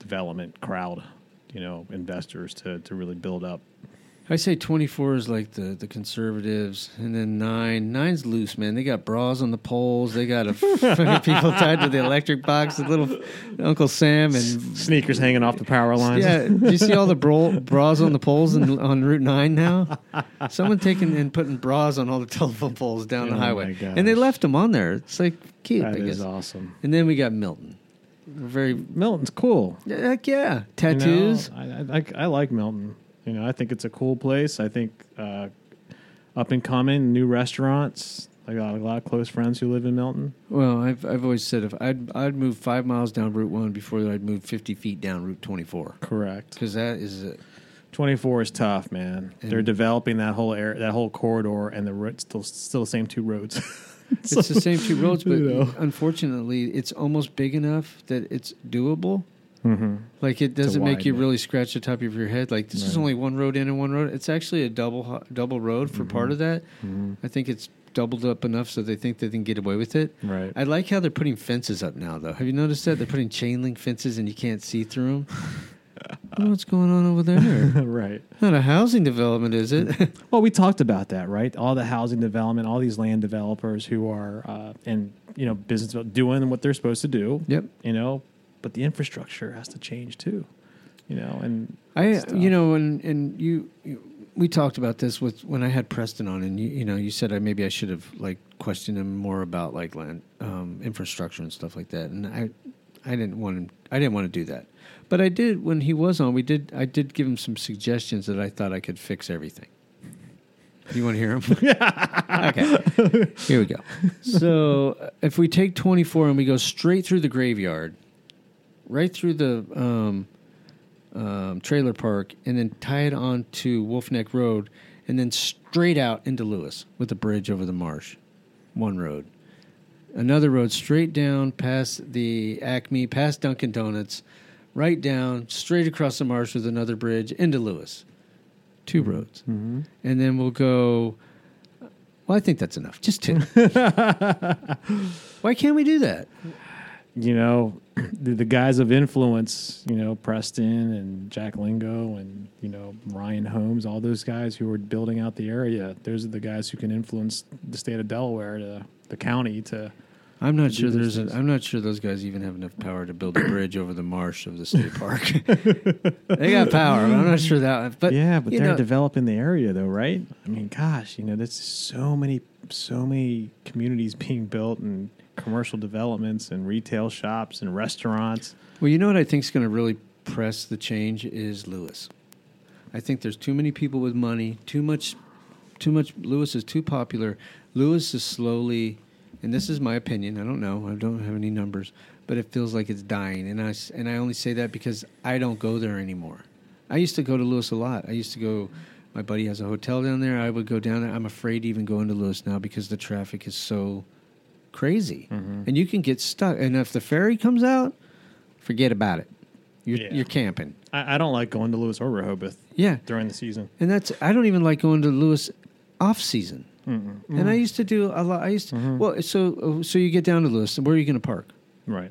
development crowd, investors to really build up. I say 24 is like the conservatives, and then nine's loose, man. They got bras on the poles. They got people tied to the electric box. The little Uncle Sam and sneakers hanging off the power lines. Yeah, do you see all the bras on the poles on Route 9 now? Someone taking and putting bras on all the telephone poles down the highway, and they left them on there. It's like cute. That I guess. Is awesome. And then we got Milton. Milton's cool. Heck yeah, tattoos. I like Milton. I think it's a cool place. I think up and coming, new restaurants. I got a lot of close friends who live in Milton. Well, I've always said if I'd move 5 miles down Route 1 before I'd move 50 feet down Route 24. Correct. Because that is it. 24 is tough, man. And they're developing that whole area, that whole corridor, and the road's still the same 2 roads. It's the same 2 roads, but unfortunately, it's almost big enough that it's doable. Mm-hmm. Like it doesn't make you really scratch the top of your head. Like this is only 1 road in and 1 road. It's actually a double road for part of that. Mm-hmm. I think it's doubled up enough so they think they can get away with it. Right. I like how they're putting fences up now, though. Have you noticed that they're putting chain link fences and you can't see through them? What's going on over there? Right. Not a housing development, is it? Well, we talked about that, right? All the housing development, all these land developers who are business doing what they're supposed to do. Yep. But the infrastructure has to change too, And we talked about this when I had Preston on, and you said maybe I should have questioned him more about land infrastructure and stuff like that, and I didn't want to do that, but I did when he was on. I did give him some suggestions that I thought I could fix everything. You want to hear him? Okay, here we go. So if we take 24 and we go straight through the graveyard, right through the trailer park, and then tie it on to Wolf Neck Road, and then straight out into Lewis with a bridge over the marsh. 1 road. Another road straight down past the Acme, past Dunkin' Donuts, right down, straight across the marsh with another bridge into Lewis. 2 roads. Mm-hmm. And then we'll go... Well, I think that's enough. Just 2. Why can't we do that? The guys of influence, Preston and Jack Lingo and, Ryan Holmes, all those guys who are building out the area, those are the guys who can influence the state of Delaware, the county to... I'm not sure those guys even have enough power to build a bridge over the marsh of the state park. They got power, but I'm not sure that. But yeah, but they're developing the area, though, right? I mean, gosh, there's so many communities being built and commercial developments and retail shops and restaurants. Well, you know what I think is going to really press the change is Lewis. I think there's too many people with money. Too much. Lewis is too popular. Lewis is slowly. And this is my opinion. I don't know. I don't have any numbers, but it feels like it's dying. And I only say that because I don't go there anymore. I used to go to Lewis a lot. I used to go. My buddy has a hotel down there. I would go down there. I'm afraid to even go into Lewis now because the traffic is so crazy, and you can get stuck. And if the ferry comes out, forget about it. You're camping. I don't like going to Lewis or Rehoboth. Yeah, during the season. And I don't even like going to Lewis off season. Mm-hmm. And I used to do a lot. Well, so you get down to Lewis, where are you going to park? Right.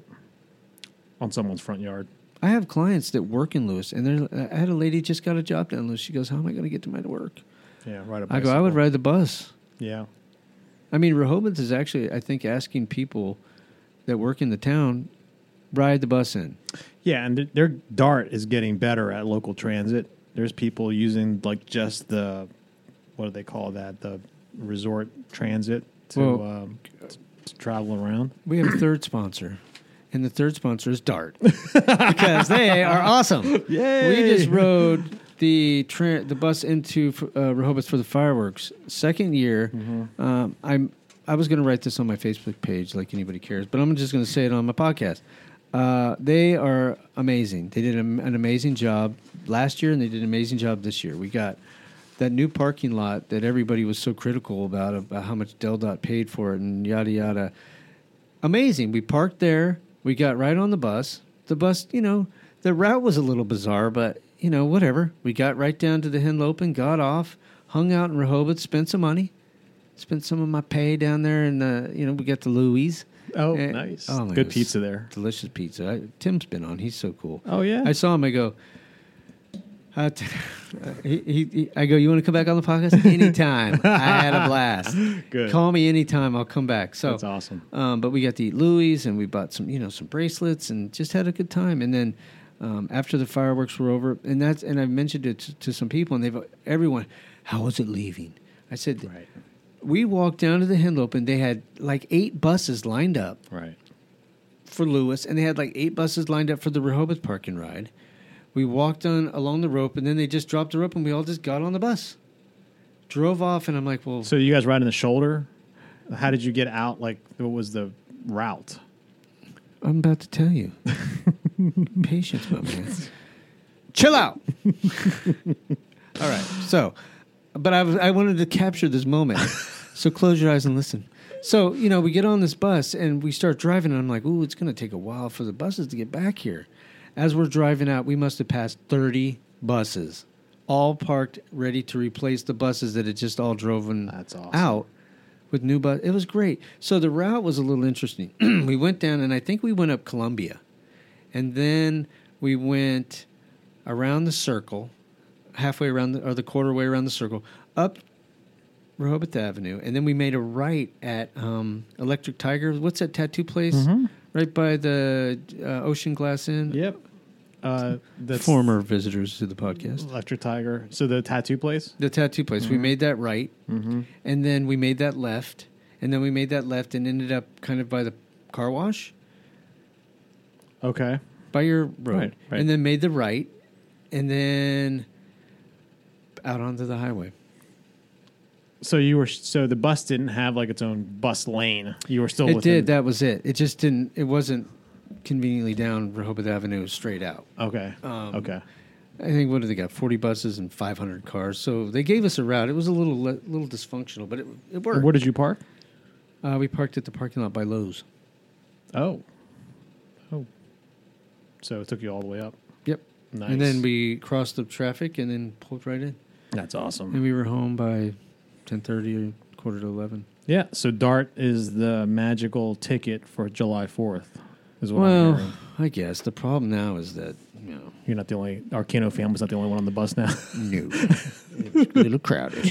On someone's front yard. I have clients that work in Lewis, and I had a lady just got a job down in Lewis. She goes, "How am I going to get to my work?" Yeah, right. I go, "I would ride the bus." Yeah. I mean, Rehoboth is actually, I think, asking people that work in the town ride the bus in. Yeah, and their DART is getting better at local transit. There's people using just the, what do they call that? The resort transit to travel around. We have a third sponsor, and the third sponsor is DART because they are awesome. Yay! We just rode the bus into Rehoboth for the fireworks. 2nd year. Mm-hmm. I was going to write this on my Facebook page, like anybody cares, but I'm just going to say it on my podcast. They are amazing. They did an amazing job last year, and they did an amazing job this year. We got that new parking lot that everybody was so critical about how much DelDOT paid for it and yada, yada. Amazing. We parked there. We got right on the bus. The bus, the route was a little bizarre, but, whatever. We got right down to the Henlopen, got off, hung out in Rehoboth, spent some money, spent some of my pay down there, and, we got the Louis. Oh, And- nice. oh, man, Good it was pizza there. Delicious pizza. Tim's been on. He's so cool. Oh, yeah? I saw him. I go. I go. You want to come back on the podcast anytime? I had a blast. Good. Call me anytime. I'll come back. So That's awesome. But we got to eat Louis, and we bought some bracelets, and just had a good time. And then after the fireworks were over, and I mentioned it to some people, and everyone, how was it leaving? I said, Right. We walked down to the Henlope, and they had like 8 buses lined up Right. for Lewis, and they had like 8 buses lined up for the Rehoboth Park and Ride. We walked along the rope, and then they just dropped the rope, and we all just got on the bus, drove off, and I'm like, well, So you guys ride in the shoulder? How did you get out? Like, what was the route? I'm about to tell you. Patience, my man. Chill out. All right. So, but I wanted to capture this moment. So close your eyes and listen. So, we get on this bus and we start driving, and I'm like, ooh, it's going to take a while for the buses to get back here. As we're driving out, we must have passed 30 buses, all parked, ready to replace the buses that had just all driven That's awesome. out with new bus. It was great. So the route was a little interesting. We went down, and I think we went up Columbia. And then we went around the circle, halfway around, or the quarter way around the circle, up Rehoboth Avenue. And then we made a right at Electric Tiger. What's that tattoo place? Mm-hmm. Right by the Ocean Glass Inn. Yep. That's Former visitors to the podcast. Electric Tiger. So the tattoo place? The tattoo place. We made that right. Mm-hmm. And then we made that left. And then we made that left and ended up kind of by the car wash. Okay. By your road. Right. And then made the right. And then out onto the highway. So the bus didn't have like its own bus lane. You were still It within. did. That was it. It just didn't. It wasn't conveniently down Rehoboth Avenue straight out. Okay. I think, what do they got? 40 buses and 500 cars. So they gave us a route. It was a little dysfunctional, but it worked. Where did you park? We parked at the parking lot by Lowe's. Oh. So it took you all the way up. Yep. Nice. And then we crossed the traffic and then pulled right in. That's awesome. And we were home by 10:30 or quarter to 11. Yeah. So DART is the magical ticket for July 4th. Is what I'm Well, hearing. I guess the problem now is that, You're not the only. Our Kano family's not the only one on the bus now. no. It's a little crowded.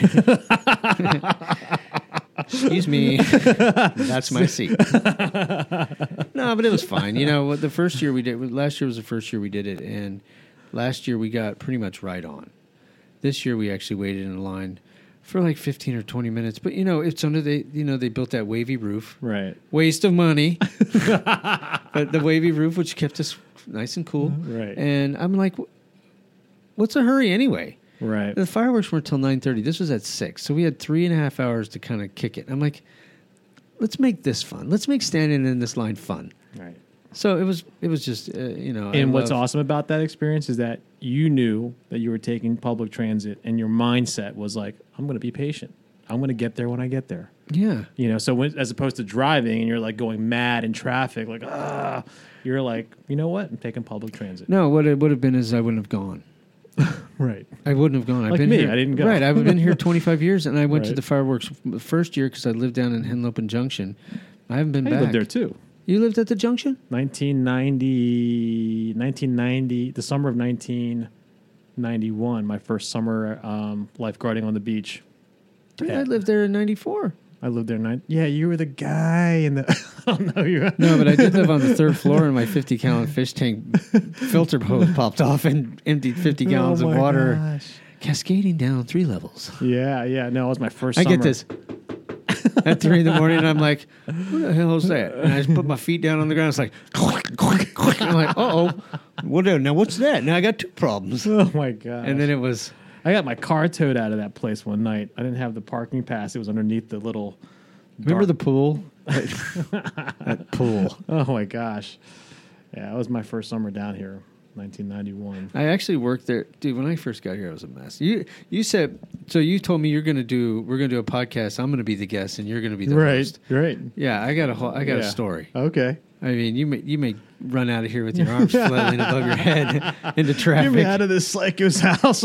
Excuse me. That's my seat. No, but it was fine. The first year we did, last year was the first year we did it, and last year we got pretty much right on. This year we actually waited in line for like 15 or 20 minutes. But, it's under they built that wavy roof. Right. Waste of money. But the wavy roof, which kept us nice and cool. Right. And I'm like, what's the hurry anyway? Right. The fireworks weren't till 9:30. This was at 6, so we had 3.5 hours to kind of kick it. I'm like, let's make this fun. Let's make standing in this line fun. Right. So it was just And what's awesome about that experience is that you knew that you were taking public transit, and your mindset was like, I'm going to be patient. I'm going to get there when I get there. Yeah. So as opposed to driving and you're like going mad in traffic, like, you're like, you know what? I'm taking public transit. No, what it would have been is I wouldn't have gone. Right. I wouldn't have gone. I've Like been me, here, I didn't go. Right, I've been here 25 years, and I went to Right. the fireworks the first year because I lived down in Henlopen Junction. I haven't been I back. lived there too. You lived at the Junction? 1990, the summer of 1991, my first summer lifeguarding on the beach. Dude, Yeah. I lived there in 94. I lived there. Yeah, you were the guy in the. I don't know you. No, but I did live on the 3rd floor, and my 50-gallon fish tank filter hose popped off and emptied 50 gallons of water, cascading down 3 levels. Yeah. No, it was my first. I summer. get this. At 3 in the morning, I'm like, what the hell is that? And I just put my feet down on the ground. It's like, I'm like, uh-oh. Now what's that? Now I got 2 problems. Oh my god! And then it was, I got my car towed out of that place one night. I didn't have the parking pass. It was underneath the little. remember the pool? That pool. Oh my gosh! Yeah, that was my first summer down here, 1991. I actually worked there, dude. When I first got here, I was a mess. You said, so you told me we're gonna do a podcast. I'm gonna be the guest, and you're gonna be the host. Right. Yeah, I got a story. Okay. I mean, you may run out of here with your arms flailing above your head into Get traffic. me out of this Psycho's house.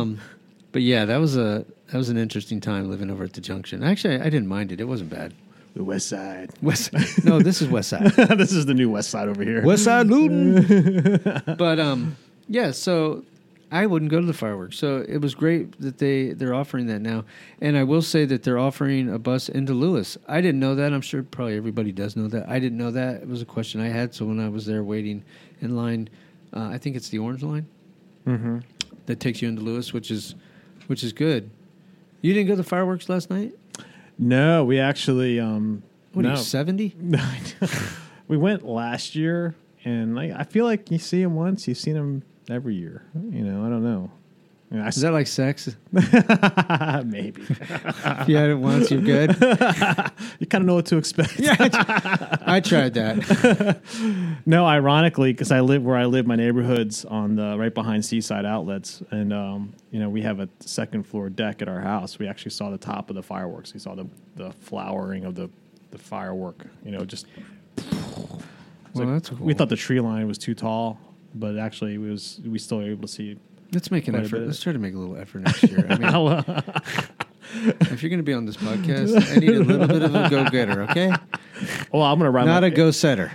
But yeah, that was an interesting time living over at the Junction. Actually, I didn't mind it. It wasn't bad. The West Side. No, this is West Side. This is the new West Side over here. West Side Luton. But yeah, so I wouldn't go to the fireworks. So it was great that they're offering that now. And I will say that they're offering a bus into Lewis. I didn't know that. I'm sure probably everybody does know that. I didn't know that. It was a question I had. So when I was there waiting in line, I think it's the orange line that takes you into Lewis, which is good. You didn't go to the fireworks last night? No, we actually What are you, 70? we went last year, and I feel like you see them once, you've seen them every year. You know, I don't know. Is that like sex? Maybe. If you had it once, you're good. You kind of know what to expect. Yeah, I tried that. No, ironically, because I live where I live, my neighborhood's on the right behind Seaside Outlets, and you know, we have a second floor deck at our house. We actually saw the top of the fireworks. We saw the flowering of the firework. You know, just. Well, that's cool. We thought the tree line was too tall, but actually, we still were able to see. Let's make an effort. Let's try to make a little effort next year. I mean, if you're going to be on this podcast, I need a little bit of a go-getter, okay? Well, I'm going to run. Not a go-setter.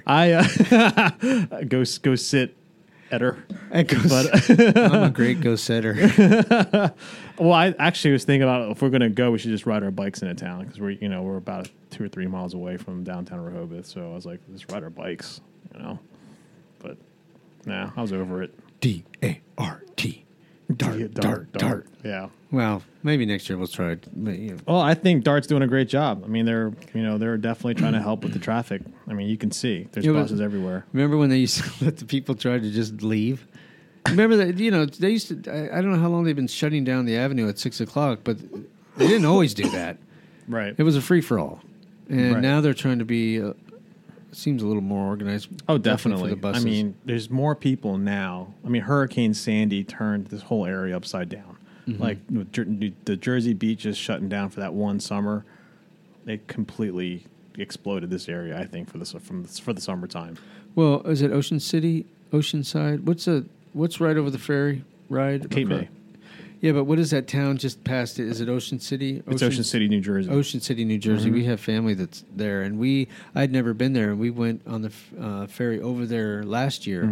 I go sit at her. I'm a great go-setter. Well, I actually was thinking about if we're going to go, we should just ride our bikes into town because we're about 2 or 3 miles away from downtown Rehoboth. So I was like, let's ride our bikes, you know. But nah, I was over it. D-A-R-T. Dart. Yeah. Well, maybe next year we'll try it. Well, I think Dart's doing a great job. I mean, they're definitely trying to help with the traffic. I mean, you can see there's buses everywhere. Remember when they used to let the people try to just leave? Remember that, they used to, I don't know how long they've been shutting down the avenue at 6 o'clock, but they didn't always do that. Right. It was a free-for-all. And right. now they're trying to be, seems a little more organized. Oh, definitely. For the buses. I mean, there's more people now. I mean, Hurricane Sandy turned this whole area upside down. Mm-hmm. Like the Jersey beaches shutting down for that one summer, they completely exploded this area. I think for the summertime. Well, is it Ocean City, Oceanside? What's right over the ferry ride? Cape May. Yeah, but what is that town just past it? Is it Ocean City? It's Ocean City, New Jersey. Ocean City, New Jersey. Mm-hmm. We have family that's there, and I'd never been there, and we went on the ferry over there last year,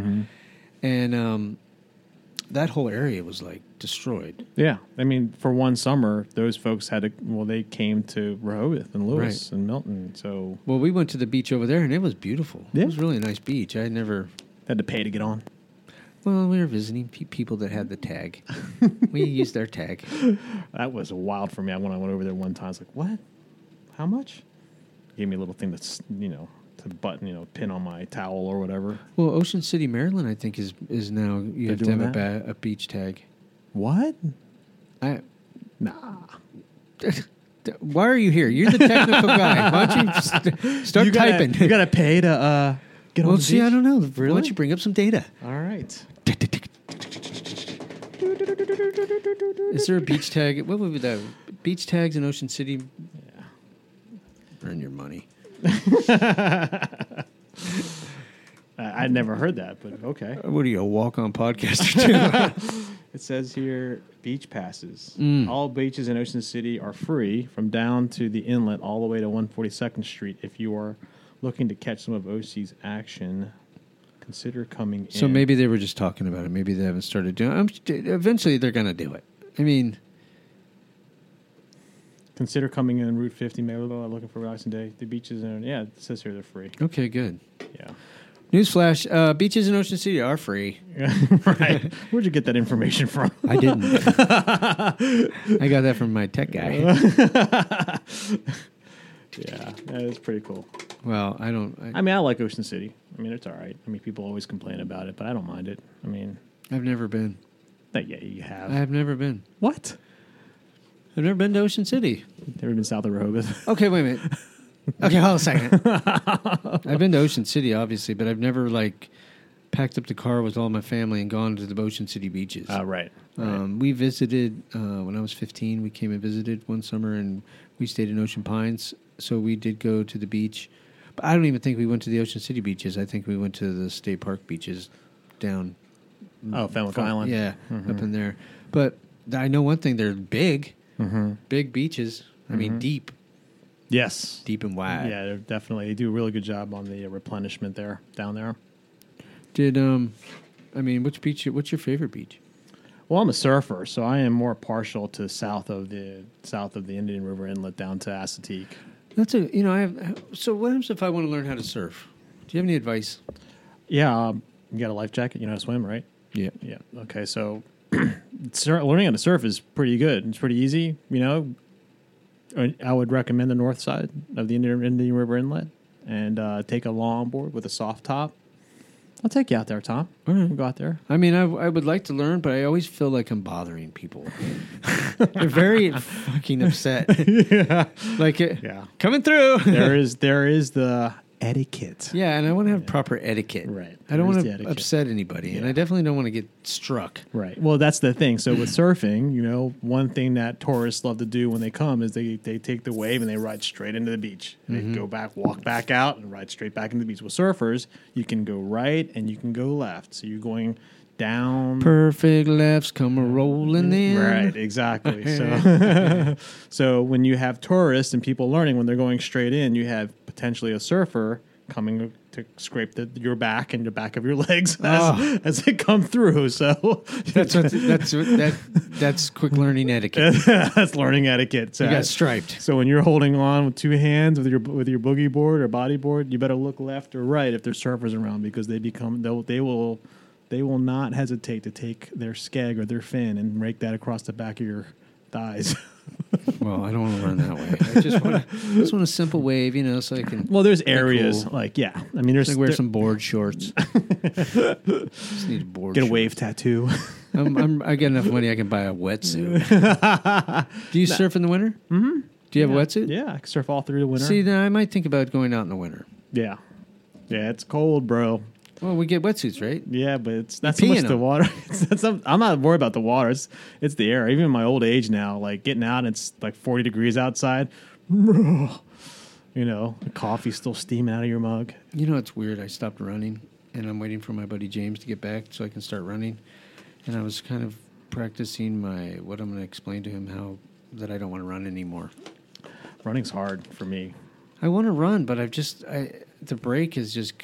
and that whole area was like destroyed. Yeah, I mean, for one summer, those folks they came to Rehoboth and Lewis and Milton. So, well, we went to the beach over there, and it was beautiful. Yeah. It was really a nice beach. I never had to pay to get on. Well, we were visiting people that had the tag. We used their tag. That was wild for me. When I went over there one time, I was like, what? How much? Gave me a little thing that's, to button, pin on my towel or whatever. Well, Ocean City, Maryland, I think is now, you have to have a beach tag. What? Nah. Why are you here? You're the technical guy. Why don't you start typing? You got to pay to get on the beach? I don't know. Really? Why don't you bring up some data? All right. Is there a beach tag? What would be that? Beach tags in Ocean City? Yeah. Burn your money. I'd never heard that, but okay. What are you, a walk-on podcaster too? It says here, beach passes. All beaches in Ocean City are free from down to the inlet all the way to 142nd Street. If you are looking to catch some of OC's action, consider coming in. So maybe they were just talking about it. Maybe they haven't started doing it. Eventually, they're going to do it. I mean... Consider coming in Route 50, Maryland, looking for relaxing day. The beaches, it says here they're free. Okay, good. Yeah. Newsflash, beaches in Ocean City are free. Right. Where'd you get that information from? I didn't. I got that from my tech guy. Yeah, it's pretty cool. Well, I like Ocean City. I mean, it's all right. I mean, people always complain about it, but I don't mind it. I mean... I've never been. Yeah, you have. I have never been. What? I've never been to Ocean City. Never been south of Rehoboth? Okay, wait a minute. Okay, hold on a second. I've been to Ocean City, obviously, but I've never, packed up the car with all my family and gone to the Ocean City beaches. Right. We visited, when I was 15, we came and visited one summer, and we stayed in Ocean Pines, so we did go to the beach. But I don't even think we went to the Ocean City beaches. I think we went to the State Park beaches down. Oh, Fenwick Island. Yeah, up in there. But I know one thing, they're big. Mm-hmm. Big beaches. I mean, deep. Yes. deep and wide. Yeah, they do a really good job on the replenishment down there. Did what's your favorite beach? Well, I'm a surfer, so I am more partial to south of the Indian River Inlet down to Assateague. So what happens if I want to learn how to surf? Do you have any advice? Yeah, you got a life jacket. You know how to swim, right? Yeah. Yeah. Okay, so learning how to surf is pretty good. It's pretty easy. I would recommend the north side of the Indian River Inlet and take a longboard with a soft top. I'll take you out there, Tom. All right. We'll go out there. I mean, I would like to learn, but I always feel like I'm bothering people. They're very fucking upset. Yeah. Yeah. Coming through. there is the etiquette. Yeah, and I want to have proper etiquette. Right. I don't There is want the to etiquette. upset anybody, and Yeah. I definitely don't want to get struck. Right. Well, that's the thing. So with surfing, one thing that tourists love to do when they come is they take the wave and they ride straight into the beach. They go back, walk back out, and ride straight back into the beach. With surfers, you can go right and you can go left. So you're going down. Perfect lefts come a rolling in. Right, exactly. So when you have tourists and people learning, when they're going straight in, you have potentially a surfer coming to scrape your back and the back of your legs as they come through. So that's quick learning etiquette. that's learning etiquette. So You got striped. So when you're holding on with two hands with your boogie board or body board, you better look left or right if there's surfers around because they will not hesitate to take their skeg or their fin and rake that across the back of your thighs. Well, I don't want to learn that way. I just want a simple wave, so I can. Well, there's areas cool. there's wear some board shorts. Just need a board. get a shorts. wave tattoo. I get enough money. I can buy a wetsuit. Do you surf in the winter? Mm-hmm. Do you have a wetsuit? Yeah, I can surf all through the winter. See, then I might think about going out in the winter. Yeah, it's cold, bro. Well, we get wetsuits, right? Yeah, but it's not so pee much in the them. water. I'm not worried about the water. It's the air. Even in my old age now, like getting out, and it's like 40 degrees outside. The coffee's still steaming out of your mug. It's weird. I stopped running, and I'm waiting for my buddy James to get back so I can start running. And I was kind of practicing what I'm going to explain to him that I don't want to run anymore. Running's hard for me. I want to run, but the break is just.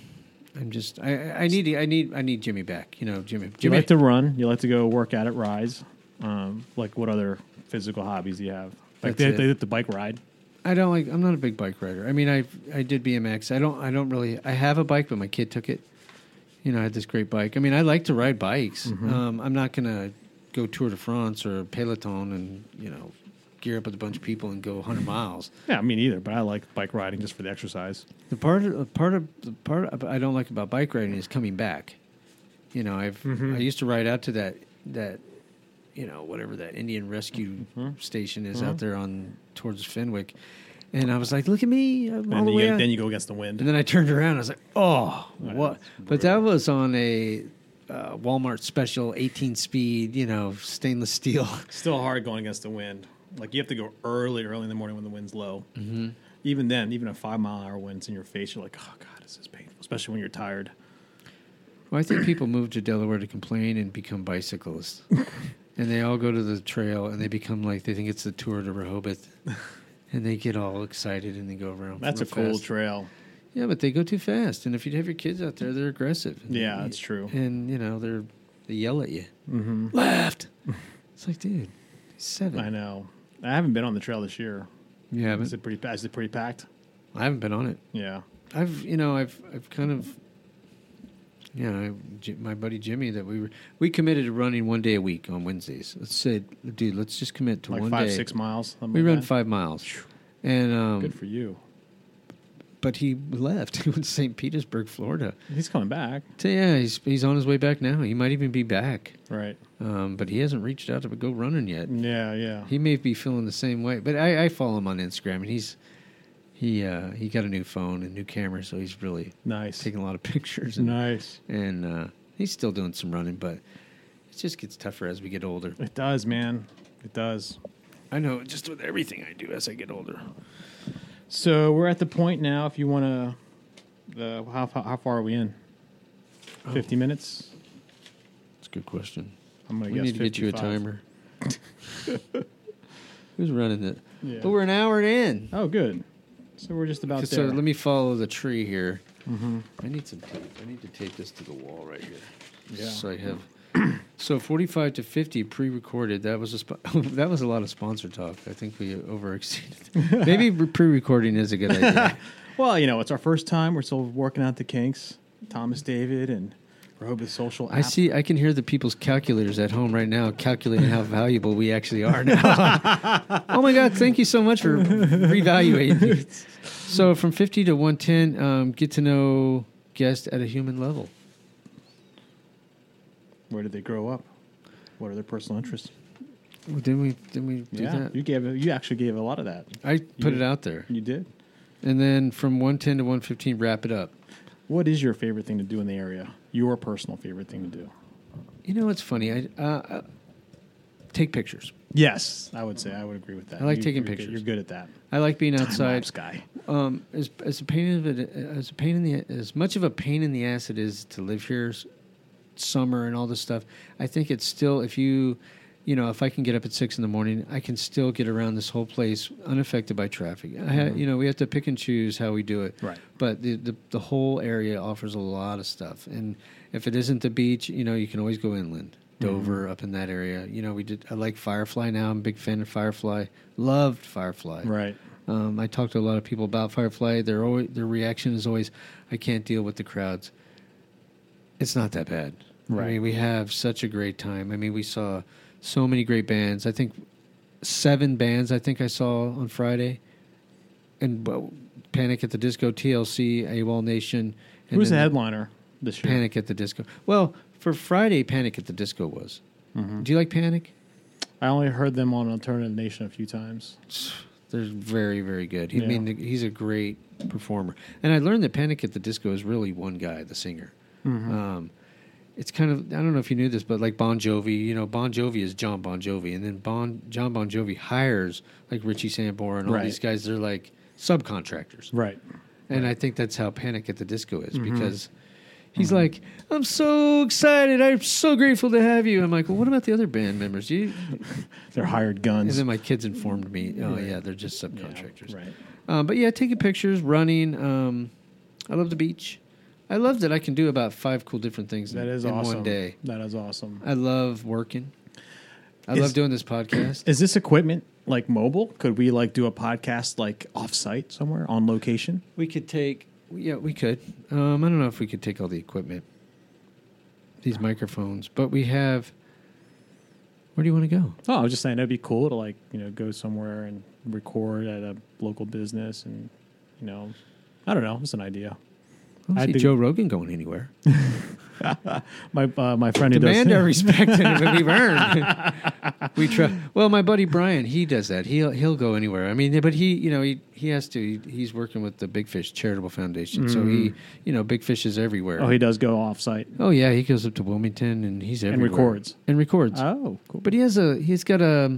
I need Jimmy back. Jimmy. You like to run. You like to go work out at Rise. Like what other physical hobbies do you have? Like That's they it. like the bike ride. I'm not a big bike rider. I mean, I did BMX. I don't really. I have a bike, but my kid took it. I had this great bike. I mean, I like to ride bikes. Mm-hmm. I'm not gonna go Tour de France or Peloton and gear up with a bunch of people and go 100 miles. Yeah, me neither. But I like bike riding just for the exercise. The part I don't like about bike riding is coming back. I used to ride out to that whatever that Indian rescue station is out there towards Fenwick, and I was like, look at me, I'm all the way out. Then you go against the wind. And then I turned around, I was like, oh, what? But that was on a Walmart special 18-speed, stainless steel. Still hard going against the wind. Like you have to go early in the morning when the wind's low. Mm-hmm. Even then, even a 5-mile-an-hour wind's in your face, you're like, oh God, this is painful, especially when you're tired. Well, I think people move to Delaware to complain and become bicyclists. And they all go to the trail and they become they think it's the Tour de Rehoboth. And they get all excited and they go around. That's a real cool fast. trail. Yeah, but they go too fast. And if you have your kids out there, they're aggressive. Yeah, that's true. And, they yell at you. Mm-hmm. Left. It's like, dude, he's 7. I know. I haven't been on the trail this year. You haven't? Is it pretty packed? I haven't been on it. Yeah. I've kind of, my buddy Jimmy, that we committed to running one day a week on Wednesdays. Let's say, dude, let's just commit to Like one 5-6 day. miles. We run 5 miles, and Good for you. But he left. He went to St. Petersburg, Florida. He's coming back. So yeah, he's on his way back now. He might even be back. Right. But he hasn't reached out to go running yet. Yeah. He may be feeling the same way. But I follow him on Instagram, and he got a new phone and new camera, so he's really Nice. taking a lot of pictures. Nice. And he's still doing some running, but it just gets tougher as we get older. It does, man. It does. I know, just with everything I do as I get older. So we're at the point now. If you want to, how far are we in? 50 minutes. That's a good question. I'm gonna We guess need to get you a 55. timer. Who's running it? Yeah. But we're an hour in. Oh, good. So we're just about So there. let me follow the tree here. Mm-hmm. I need some tape. I need to tape this to the wall right here. Yeah. So I have. So 45 to 50 pre-recorded. That was that was a lot of sponsor talk. I think we overexceeded. Maybe pre-recording is a good idea. Well, it's our first time. We're still working out the kinks. Thomas David and Rehoboth Social app. I can hear the people's calculators at home right now calculating how valuable we actually are now. Oh my God, thank you so much for reevaluating. So from 50 to 110, get to know guest at a human level. Where did they grow up? What are their personal interests? Well, didn't we do that? You actually gave a lot of that. I put it out there. You did. And then from 110 to 115, wrap it up. What is your favorite thing to do in the area? Your personal favorite thing to do? It's funny. I take pictures. Yes, I would say I would agree with that. I like taking pictures. You're good at that. I like being outside. Time-lapse guy. As a pain of it, as much of a pain in the ass it is to live here, summer and all this stuff. I think it's still if I can get up at 6 a.m, I can still get around this whole place unaffected by traffic. We have to pick and choose how we do it. Right. But the whole area offers a lot of stuff. And if it isn't the beach, you can always go inland. Dover, up in that area. I like Firefly now. I'm a big fan of Firefly. Loved Firefly. Right. I talked to a lot of people about Firefly. Their reaction is always, I can't deal with the crowds. It's not that bad. Right. I mean, we have such a great time. I mean, we saw so many great bands. I think 7 bands I saw on Friday. And Panic at the Disco, TLC, AWOL Nation. Who's the headliner this year? Panic at the Disco. Well, for Friday, Panic at the Disco was. Mm-hmm. Do you like Panic? I only heard them on Alternative Nation a few times. They're very, very good. Yeah. I mean, he's a great performer. And I learned that Panic at the Disco is really one guy, the singer. Mm-hmm. It's kind of, I don't know if you knew this, but like Bon Jovi, Bon Jovi is John Bon Jovi. And then John Bon Jovi hires like Richie Sambora and all Right. these guys. They're like subcontractors. Right. And I think that's how Panic at the Disco is because he's like, I'm so excited. I'm so grateful to have you. I'm like, well, what about the other band members? They're hired guns. And then my kids informed me, they're just subcontractors. Yeah, right. But yeah, taking pictures, running. I love the beach. I love that I can do about 5 cool different things That is in awesome. one day. That is awesome. I love working. I love doing this podcast. Is this equipment like mobile? Could we like do a podcast like off-site somewhere on location? We could take, we could. I don't know if we could take all the equipment, these microphones, but we have. Where do you want to go? Oh, I was just saying that'd be cool to like go somewhere and record at a local business, and I don't know, it's an idea. I don't see Joe Rogan going anywhere. My friend who Demand does our respect and we've earned. We try. Well, my buddy Brian, he does that. He'll go anywhere. I mean, but he has to. He's working with the Big Fish Charitable Foundation, so he Big Fish is everywhere. Oh, he does go off-site. Oh yeah, he goes up to Wilmington and he's everywhere and records. Oh, cool. But he's got a.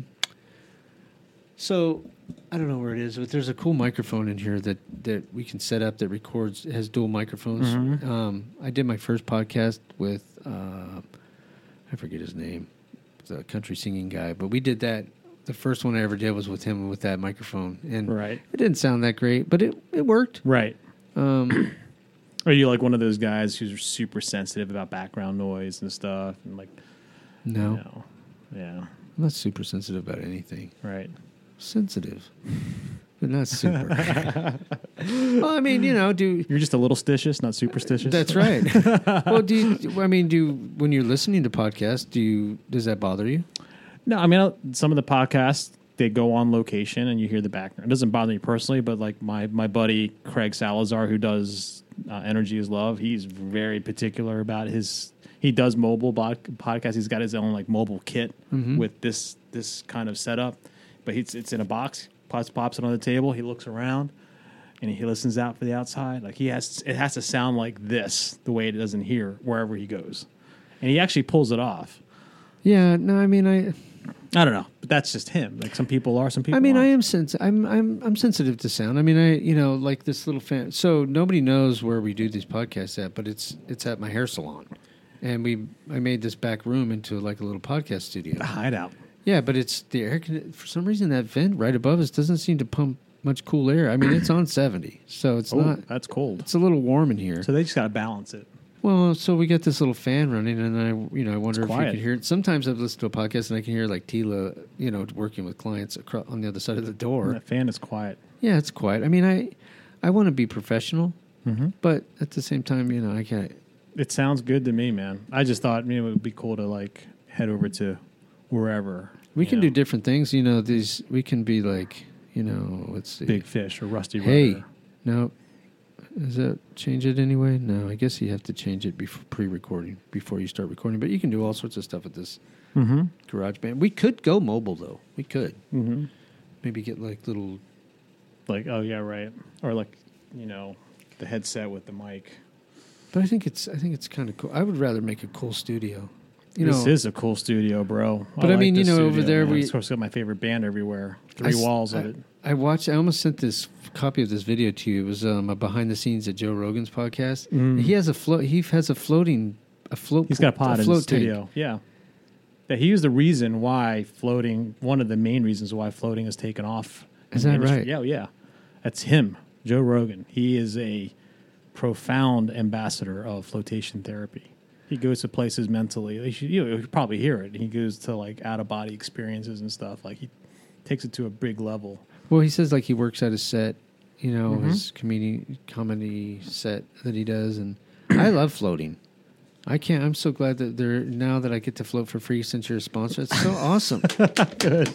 So I don't know where it is, but there's a cool microphone in here that we can set up that records. It has dual microphones. Mm-hmm. I did my first podcast with I forget his name, the country singing guy, but we did that. The first one I ever did was with him with that microphone, and Right. it didn't sound that great, but it worked. Right. Are you like one of those guys who's super sensitive about background noise and stuff, and like? No, Yeah. I'm not super sensitive about anything. Right. Sensitive, but not super. Well, I mean, You're just a little stitious, not superstitious. That's right. Well, when you're listening to podcasts, does that bother you? No, I mean some of the podcasts they go on location and you hear the background. It doesn't bother me personally, but like my buddy Craig Salazar, who does Energy is Love, he's very particular about his. He does mobile podcasts. He's got his own like mobile kit with this kind of setup, but it's in a box. Pops it on the table. He looks around and he listens out for the outside. Like it has to sound like this the way it does in here wherever he goes, and he actually pulls it off. Yeah. No, I mean I don't know, but that's just him. Like some people are, some people. I mean, aren't. I am I'm sensitive to sound. I mean, like this little fan. So nobody knows where we do these podcasts at, but it's at my hair salon, and I made this back room into like a little podcast studio. A hideout. Yeah, but it's the air. For some reason, that vent right above us doesn't seem to pump much cool air. I mean, it's on 70, so it's not. That's cold. It's a little warm in here. So they just got to balance it. Well, so we got this little fan running, and I wonder if you quiet. could hear it. Sometimes I've listened to a podcast and I can hear like Tila, working with clients on the other side of the door. And that fan is quiet. Yeah, it's quiet. I mean, I want to be professional, but at the same time, I can't. It sounds good to me, man. I just thought it would be cool to like head over to wherever. We can do different things. We can be like, let's see. Big Fish or Rusty Rudder. Hey, no. Does that change it anyway? No, I guess you have to change it pre-recording before you start recording. But you can do all sorts of stuff with this GarageBand. We could go mobile though. We could maybe get like little, like right, or like the headset with the mic. But I think it's kind of cool. I would rather make a cool studio. This is a cool studio, bro. But I mean, over there it's got my favorite band everywhere. Three walls of it. I almost sent this copy of this video to you. It was a behind the scenes at Joe Rogan's podcast. He has a float. He has a float. He's got a pod in the studio. Tank. Yeah. He was the reason why floating. One of the main reasons why floating has taken off. Is that right? Yeah. That's him, Joe Rogan. He is a profound ambassador of flotation therapy. He goes to places mentally. You probably hear it. He goes to like out of body experiences and stuff. Like he takes it to a big level. Well, he says like he works at a set, his comedy set that he does, and I love floating. I'm so glad that now that I get to float for free since you're a sponsor. It's so awesome. Good.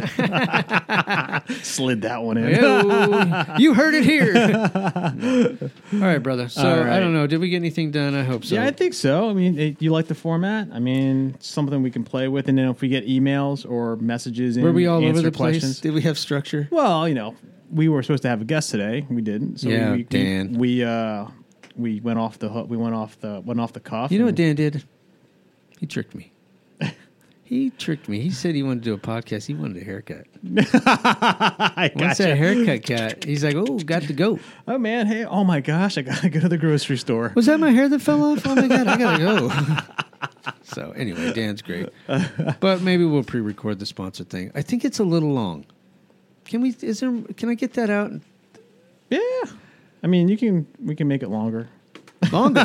Slid that one in. You heard it here. No. All right, brother. So I don't know. Did we get anything done? I hope so. Yeah, I think so. I mean, you like the format? I mean, something we can play with. And then if we get emails or messages, were we all over the questions. place? Did we have structure? Well, we were supposed to have a guest today. We didn't. So Dan. We went off the hook. We went off the cuff. You know what Dan did? He tricked me. He said he wanted to do a podcast. He wanted a haircut. Once that haircut got, he's like, "Oh, got to go." Oh man, hey, oh my gosh, I gotta go to the grocery store. Was that my hair that fell off? Oh my god, I gotta go. So anyway, Dan's great, but maybe we'll pre-record the sponsor thing. I think it's a little long. Can I get that out? Yeah. I mean, we can make it longer. Longer?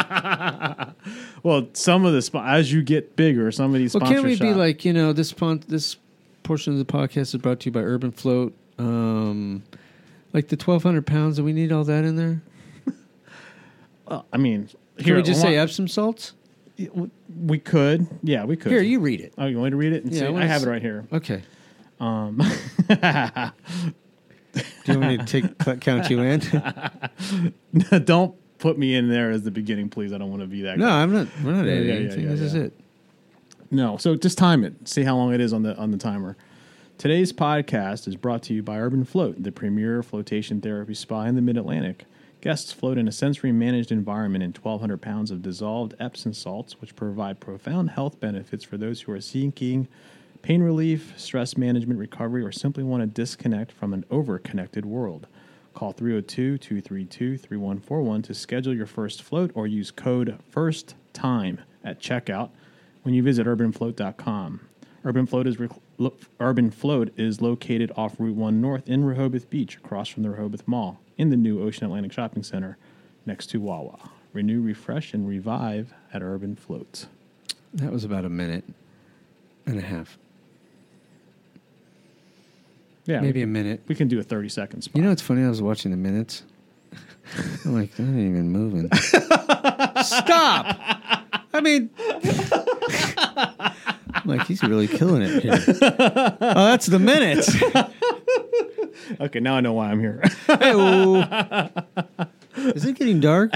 Well, some of the as you get bigger, some of these. Well, can't we be like this portion of the podcast is brought to you by Urban Float, like the 1,200 pounds? Do we need all that in there? Well, I mean, can we just say Epsom salts? We could. Yeah, we could. Here, you read it. Oh, you want me to read it? Yeah, I have it right here. Okay. Do you want me to count you in? Don't put me in there as the beginning, please. I don't want to be that guy. No, I'm not. We're not editing anything. This is it. No, so just time it. See how long it is on the timer. Today's podcast is brought to you by Urban Float, the premier flotation therapy spa in the Mid-Atlantic. Guests float in a sensory-managed environment in 1,200 pounds of dissolved Epsom salts, which provide profound health benefits for those who are seeking pain relief, stress management, recovery, or simply want to disconnect from an over-connected world. Call 302-232-3141 to schedule your first float or use code FIRSTTIME at checkout when you visit urbanfloat.com. Urban Float is located off Route 1 North in Rehoboth Beach, across from the Rehoboth Mall, in the new Ocean Atlantic Shopping Center, next to Wawa. Renew, refresh, and revive at Urban Float. That was about a minute and a half. Yeah, maybe a minute. We can do a 30-second spot. You know what's funny? I was watching the minutes. I'm like, they're not even moving. Stop! I mean, I'm like, he's really killing it here. Oh, that's the minutes. Okay, now I know why I'm here. Is it getting dark?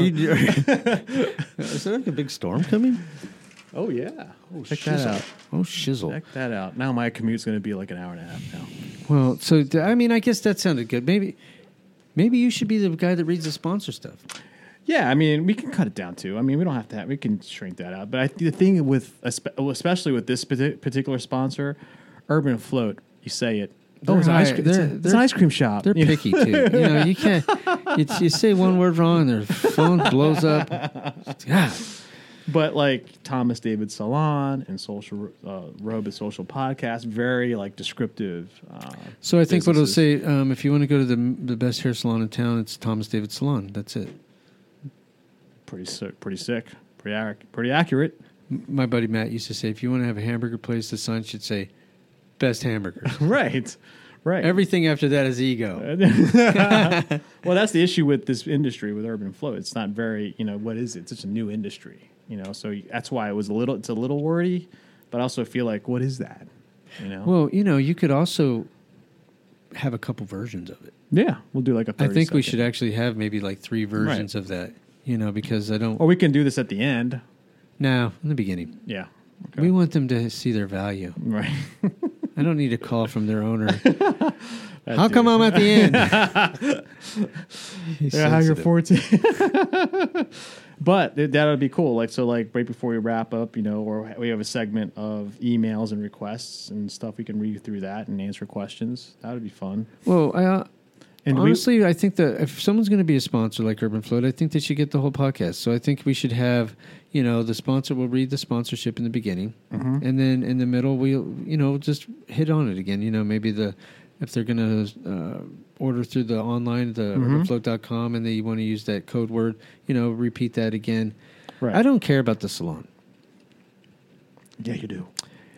Is there like a big storm coming? Oh, yeah. Oh, check that out. Oh, shizzle. Check that out. Now my commute's going to be like an hour and a half now. Well, so, I mean, I guess that sounded good. Maybe you should be the guy that reads the sponsor stuff. Yeah, I mean, we can cut it down too. I mean, we don't have to we can shrink that out. But the thing with, especially with this particular sponsor, Urban Float, you say it. It's an ice cream shop. They're picky too. You can't. You say one word wrong, and their phone blows up. Yeah. But like Thomas David Salon and Social Robot Social Podcast, very like descriptive. So I think what it'll businesses. say, if you want to go to the best hair salon in town, it's Thomas David Salon. That's it. Pretty sick. Pretty accurate. My buddy Matt used to say, if you want to have a hamburger place, the sign should say best hamburgers. Right. Everything after that is ego. Well, that's the issue with this industry with Urban Flow. It's not very, what is it? It's such a new industry, so that's why it's a little wordy, but I also feel like, what is that? Well, you could also have a couple versions of it. Yeah, we'll do like a 30 I think we second. should actually have maybe like 3 versions of that, because I don't. Or we can do this at the end. No, in the beginning. Yeah. Okay. We want them to see their value. Right. I don't need a call from their owner. How come I'm at the end? Yeah, how you're 14. But that would be cool. Like right before we wrap up, or we have a segment of emails and requests and stuff. We can read through that and answer questions. That would be fun. Well, And honestly, I think that if someone's going to be a sponsor like Urban Float, I think they should get the whole podcast. So I think we should have, the sponsor will read the sponsorship in the beginning, and then in the middle we'll, just hit on it again. Maybe if they're going to order through the online, the urbanfloat.com, and they want to use that code word, repeat that again. Right. I don't care about the salon. Yeah, you do.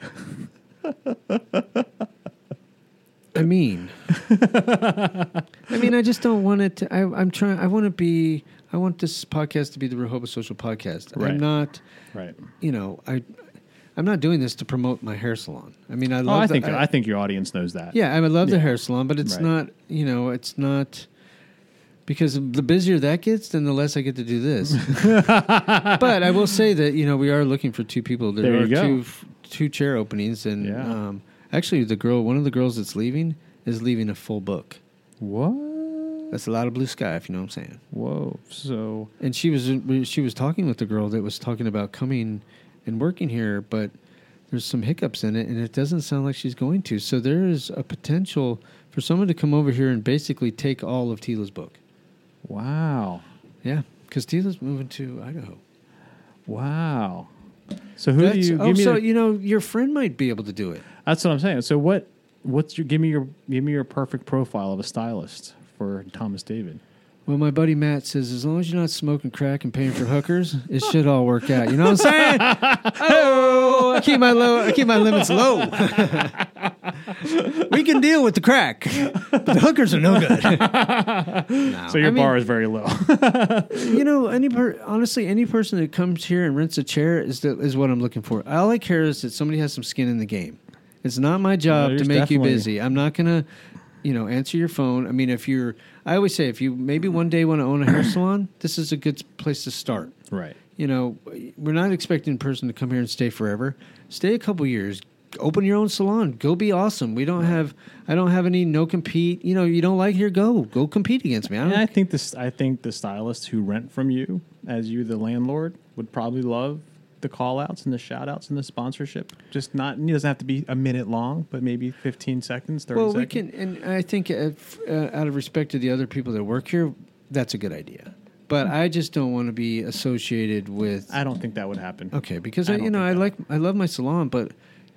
I just don't want it to. I want this podcast to be the Rehoboth Social Podcast. Right. I'm not. Right. I'm not doing this to promote my hair salon. I think your audience knows that. Yeah, I love the hair salon, but it's Right. not. It's not. Because the busier that gets, then the less I get to do this. But I will say that we are looking for 2 people. There you are go. two chair openings, and Yeah. actually, one of the girls that's leaving is leaving a full book. What? That's a lot of blue sky, if you know what I'm saying. Whoa. So. And she was talking with the girl that was talking about coming and working here, but there's some hiccups in it, and it doesn't sound like she's going to. So there is a potential for someone to come over here and basically take all of Tila's book. Wow. Yeah, because Tila's moving to Idaho. Wow. So who do you give me? So your friend might be able to do it. That's what I'm saying. So what's your give me your perfect profile of a stylist for Thomas David? Well, my buddy Matt says as long as you're not smoking crack and paying for hookers, it should all work out. You know what I'm saying? Oh, I keep my limits low. We can deal with the crack, but the hookers are no good. No, So your bar is very low. Honestly, any person that comes here and rents a chair is what I'm looking for. All I care is that somebody has some skin in the game. It's not my job to make you busy. I'm not gonna, answer your phone. I always say if you maybe one day want to own a hair salon, this is a good place to start. Right. We're not expecting a person to come here and stay forever. Stay a couple years. Open your own salon. Go be awesome. I don't have any no compete. You don't like here, go compete against me. I think the stylists who rent from you as you the landlord would probably love the call outs and the shout outs and the sponsorship. Just it doesn't have to be a minute long, but maybe 15 seconds, 30 seconds. Well, we can, and I think out of respect to the other people that work here, that's a good idea. But I just don't want to be associated with. I don't think that would happen. Okay, because I love my salon, but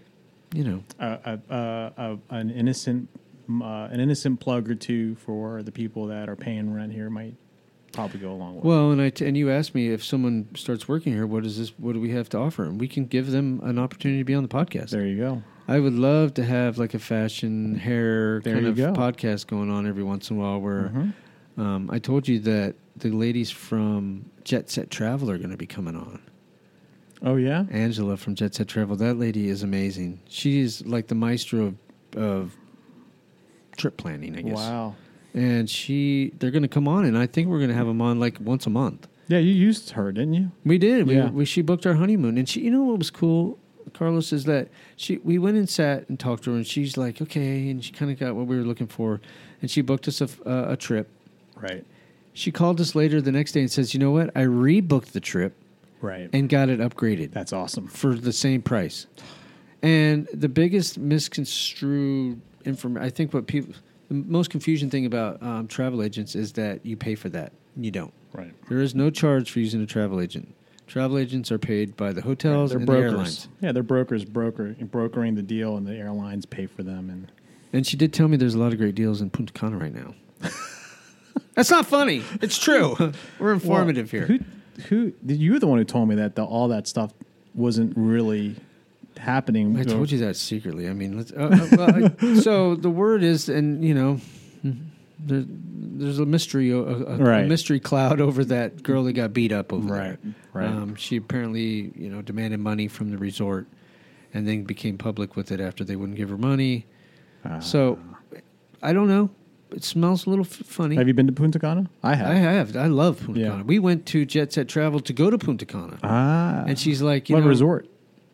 an innocent plug or two for the people that are paying rent here might probably go a long way. Well, and you asked me if someone starts working here, what do we have to offer? And we can give them an opportunity to be on the podcast. There you go. I would love to have like a fashion hair kind of go. podcast going on every once in a while where I told you that the ladies from Jet Set Travel are going to be coming on. Oh, yeah? Angela from Jet Set Travel. That lady is amazing. She's like the maestro of trip planning, I guess. Wow. And they're going to come on, and I think we're going to have them on like once a month. Yeah, you used her, didn't you? We did. Yeah. She booked our honeymoon, and what was cool, Carlos, is that we went and sat and talked to her, and she's like, okay, and she kind of got what we were looking for, and she booked us a trip. Right. She called us later the next day and says, you know what? I rebooked the trip. Right. And got it upgraded. That's awesome. For the same price. And the biggest misconstrued information, I think the most confusion thing about travel agents is that you pay for that. You don't. Right. There is no charge for using a travel agent. Travel agents are paid by the hotels They're and brokers. the airlines. Yeah, they're brokering the deal, and the airlines pay for them. And she did tell me there's a lot of great deals in Punta Cana right now. That's not funny. It's true. We're informative here. You were the one who told me that all that stuff wasn't really happening. I told you that secretly. I mean, so the word is, and there's a mystery, a mystery cloud over that girl that got beat up over there. Right. She apparently, demanded money from the resort, and then became public with it after they wouldn't give her money. So, I don't know. It smells a little funny. Have you been to Punta Cana? I have. I have. I love Punta Cana. We went to Jet Set Travel to go to Punta Cana. And she's like, what resort?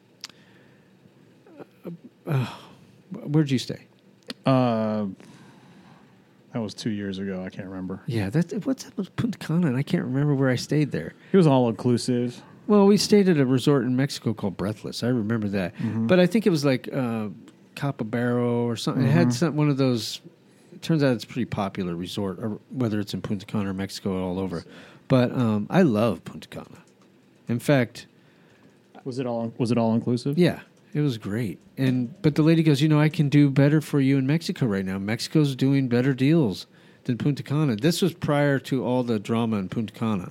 Where'd you stay? That was 2 years ago. I can't remember. Yeah, what's up with Punta Cana? And I can't remember where I stayed there. It was all inclusive. Well, we stayed at a resort in Mexico called Breathless. I remember that. But I think it was like Capabaro or something. It had one of those. It turns out it's a pretty popular resort, or whether it's in Punta Cana or Mexico or all over. But I love Punta Cana. In fact, was it all inclusive? Yeah, it was great. But the lady goes, I can do better for you in Mexico right now. Mexico's doing better deals than Punta Cana. This was prior to all the drama in Punta Cana.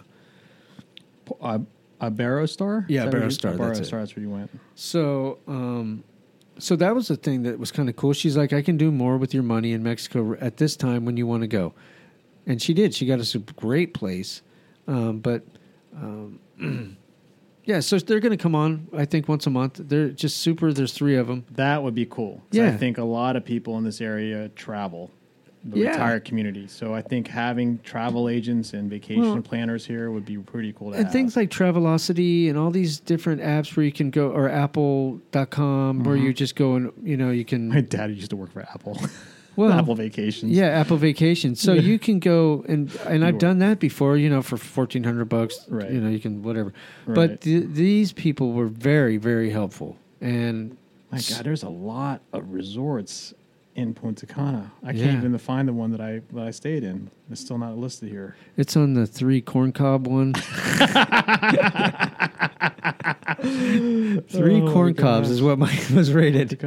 Iberostar? Yeah, Iberostar. That's where you went. So, so that was the thing that was kind of cool. She's like, I can do more with your money in Mexico at this time when you want to go. And she did. She got us a great place. Yeah, so they're going to come on, I think, once a month. They're just super. There's 3 of them. That would be cool. Yeah. I think a lot of people in this area travel, the entire community. So I think having travel agents and vacation planners here would be pretty cool to have. And things like Travelocity and all these different apps where you can go, or Apple.com, where you just go and, you can... My dad used to work for Apple. Well, Apple Vacations. Yeah, Apple Vacations. So you can go, and I've done that before, for $1,400. Right. You can, whatever. Right. But these people were very, very helpful. And my God, there's a lot of resorts in Punta Cana. I can't even find the one that I stayed in. It's still not listed here. It's on the 3 corn cob one. 3 corn cobs is what mine was rated.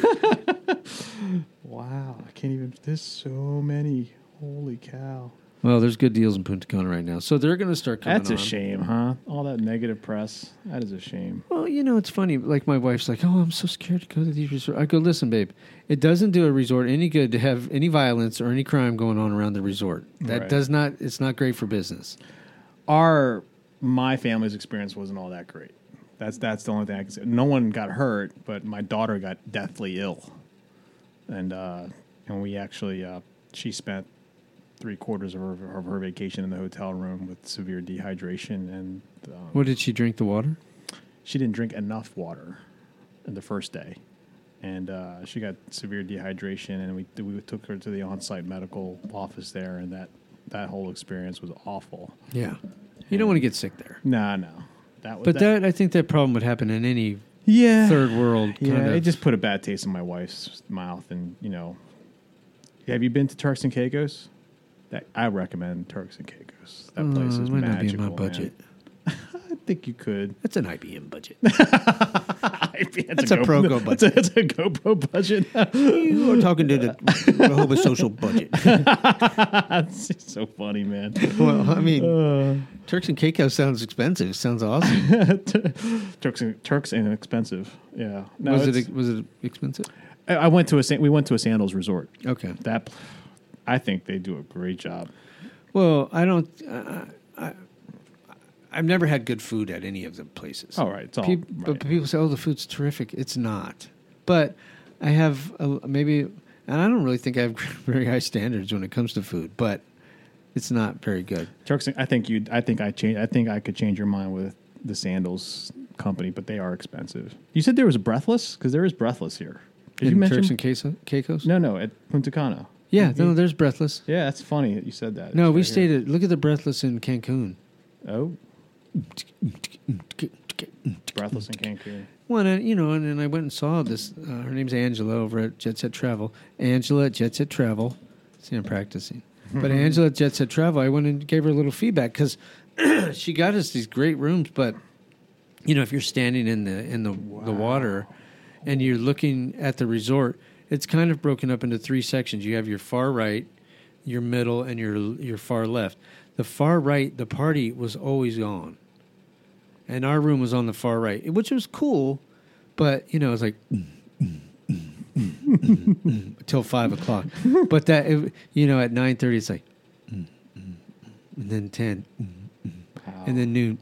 Wow, I can't even. There's so many. Holy cow. Well, there's good deals in Punta Cana right now. So they're going to start coming That's a shame, huh? All that negative press. That is a shame. Well, it's funny. Like, my wife's like, I'm so scared to go to these resorts. I go, listen, babe, it doesn't do a resort any good to have any violence or any crime going on around the resort. That does not, it's not great for business. My family's experience wasn't all that great. That's the only thing I can say. No one got hurt, but my daughter got deathly ill. And we actually, she spent 3/4 of her vacation in the hotel room with severe dehydration. And what did she drink? The water? She didn't drink enough water in the first day, and she got severe dehydration. And we took her to the on-site medical office there, and that whole experience was awful. Yeah, you don't want to get sick there. No. I think that problem would happen in any. Third world. It just put a bad taste in my wife's mouth. And, have you been to Turks and Caicos? I recommend Turks and Caicos. That place is might magical. Not be in my budget. I think you could. That's an IBM budget. That's a Progo budget. That's a GoPro budget. You are talking to the Rehoboth social budget. That's so funny, man. Well, I mean, Turks and Caicos sounds expensive. Sounds awesome. Turks and expensive. Yeah. No, was it expensive? We went to a sandals resort. Okay. I think they do a great job. Well, I don't. I've never had good food at any of the places. Oh, right. It's all But people say, the food's terrific. It's not. But I have maybe, and I don't really think I have very high standards when it comes to food, but it's not very good. Turks, I think I could change your mind with the sandals company, but they are expensive. You said there was a Breathless? Because there is Breathless here. Did you mention Turks and Caicos? No, at Punta Cana. Yeah, there's Breathless. Yeah, that's funny that you said that. No, we stayed at, look at the Breathless in Cancun. Oh. Breathless in Cancun. Well, and then I went and saw this. Her name's Angela over at Jet Set Travel. Angela at Jet Set Travel. See, I'm practicing. But Angela at Jet Set Travel, I went and gave her a little feedback because she got us these great rooms, but if you're standing in the water and you're looking at the resort, it's kind of broken up into three sections. You have your far right, your middle, and your far left. The far right, the party was always on. And our room was on the far right, which was cool, but, it was like... until 5 o'clock. But that, at 9:30, it's like... and then 10. Wow. And then noon.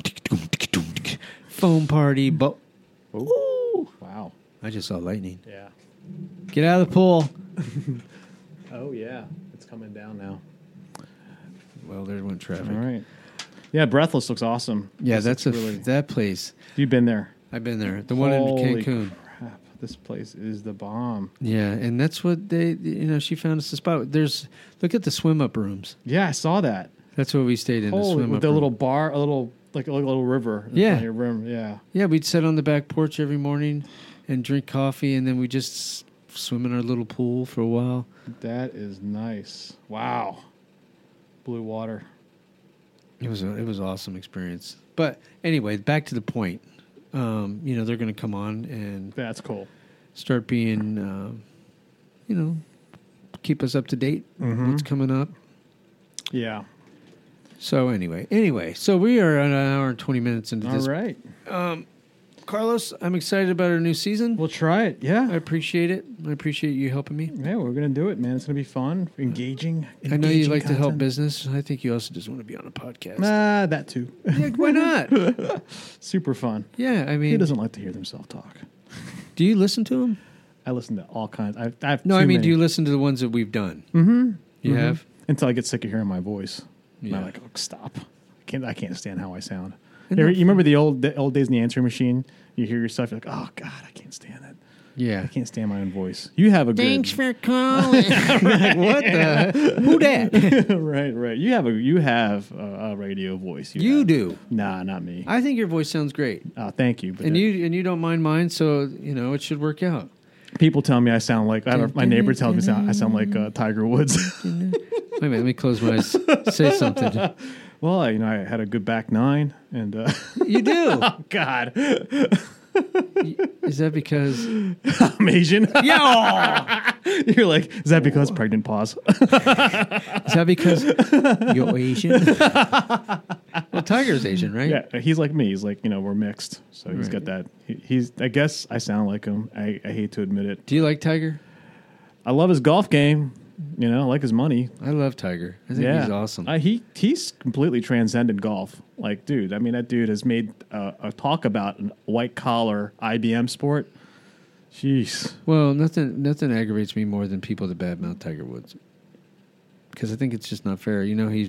Foam party. Ooh. Wow. I just saw lightning. Yeah. Get out of the pool. Oh, yeah. It's coming down now. Well, there went traffic. All right. Yeah, Breathless looks awesome. Yeah, This looks really... that place. You've been there. I've been there. The one in Holy Cancun. crap. This place is the bomb. Yeah, and that's what she found us the spot. Look at the swim up rooms. Yeah, I saw that. That's what we stayed in. The swim with up the room. Little bar, a little river. In front of your room. Yeah. Yeah, we'd sit on the back porch every morning and drink coffee, and then we just swim in our little pool for a while. That is nice. Wow. Blue water. It was an awesome experience. But anyway, back to the point. They're going to come on and that's cool. Start being, keep us up to date. Mm-hmm. What's coming up? Yeah. So anyway, so we are an hour and 20 minutes into this. All right. Carlos, I'm excited about our new season. We'll try it. Yeah. I appreciate it. I appreciate you helping me. Yeah, we're going to do it, man. It's going to be fun, engaging. I know you like to help business. I think you also just want to be on a podcast. That too. Yeah, why not? Super fun. Yeah, I mean... Who doesn't like to hear themselves talk? Do you listen to them? I listen to all kinds. I have no, I mean, many. do you listen to the ones that we've done? Mm-hmm. You have? Until I get sick of hearing my voice. Yeah. I'm like, oh, stop. I can't stand how I sound. You remember the old days in the answering machine? You hear yourself, you're like, oh, God, I can't stand it. Yeah. I can't stand my own voice. You have a Thanks for calling. Like, what the? Who dat? Right. You have a radio voice. You do. Nah, not me. I think your voice sounds great. Thank you. But you don't mind mine, so, it should work out. People tell me I sound like, my neighbor tells me I sound like Tiger Woods. Wait a minute, let me close my eyes. Say something. Well, I had a good back nine, and you do. Oh God, is that because I'm Asian? Yeah, you're like, is that because pregnant pause? Is that because you're Asian? Well, Tiger's Asian, right? Yeah, he's like me. He's like, we're mixed, so he's got that. He's. I guess I sound like him. I hate to admit it. Do you like Tiger? I love his golf game. I like his money. I love Tiger. I think he's awesome. He's completely transcended golf. Like, dude, I mean, that dude has made a talk about a white-collar IBM sport. Jeez. Well, nothing aggravates me more than people that badmouth Tiger Woods. Because I think it's just not fair. He's...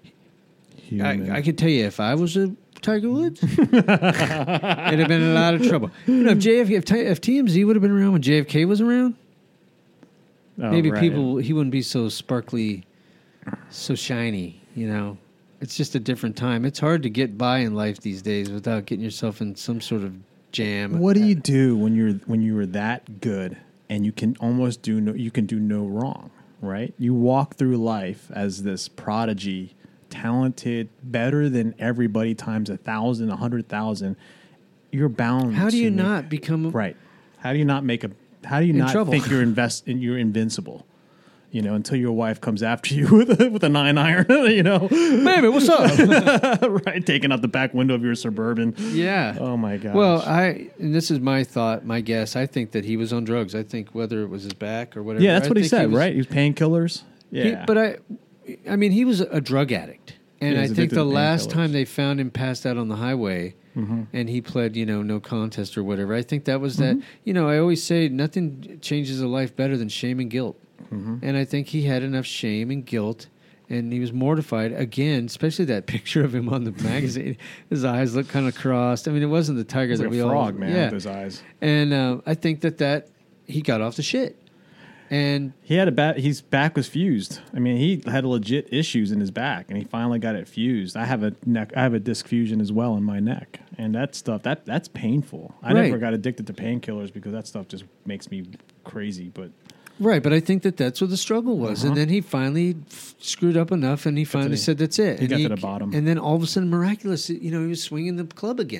I could tell you, if I was a Tiger Woods, it'd have been a lot of trouble. If TMZ would have been around when JFK was around... Maybe he wouldn't be so sparkly, so shiny, It's just a different time. It's hard to get by in life these days without getting yourself in some sort of jam. What do you do when you're that good and you can almost do no wrong, right? You walk through life as this prodigy, talented, better than everybody times 1,000, 100,000. You're bound. How do you not become right? How do you not think you're invincible? Until your wife comes after you with a 9-iron, Baby, what's up? Right, taking out the back window of your Suburban. Yeah. Oh my gosh. Well, and this is my thought, my guess. I think that he was on drugs. I think whether it was his back or whatever. Yeah, that's what he said, right? He was painkillers. Yeah. I mean, he was a drug addict, and I think the last painkillers. time they found him passed out on the highway. Mm-hmm. And he pled, no contest or whatever. I think that was that. I always say nothing changes a life better than shame and guilt. Mm-hmm. And I think he had enough shame and guilt, and he was mortified again. Especially that picture of him on the magazine. His eyes looked kind of crossed. I mean, it wasn't the tiger that like we a frog, all man, with his eyes. And I think that he got off the shit. And he had his back was fused. I mean, he had legit issues in his back, and he finally got it fused. I have a disc fusion as well in my neck, and that stuff that's painful. I never got addicted to painkillers because that stuff just makes me crazy. But I think that's what the struggle was, and then he finally screwed up enough, and he finally said, "That's it." He got to the bottom, and then all of a sudden, miraculous, he was swinging the club again.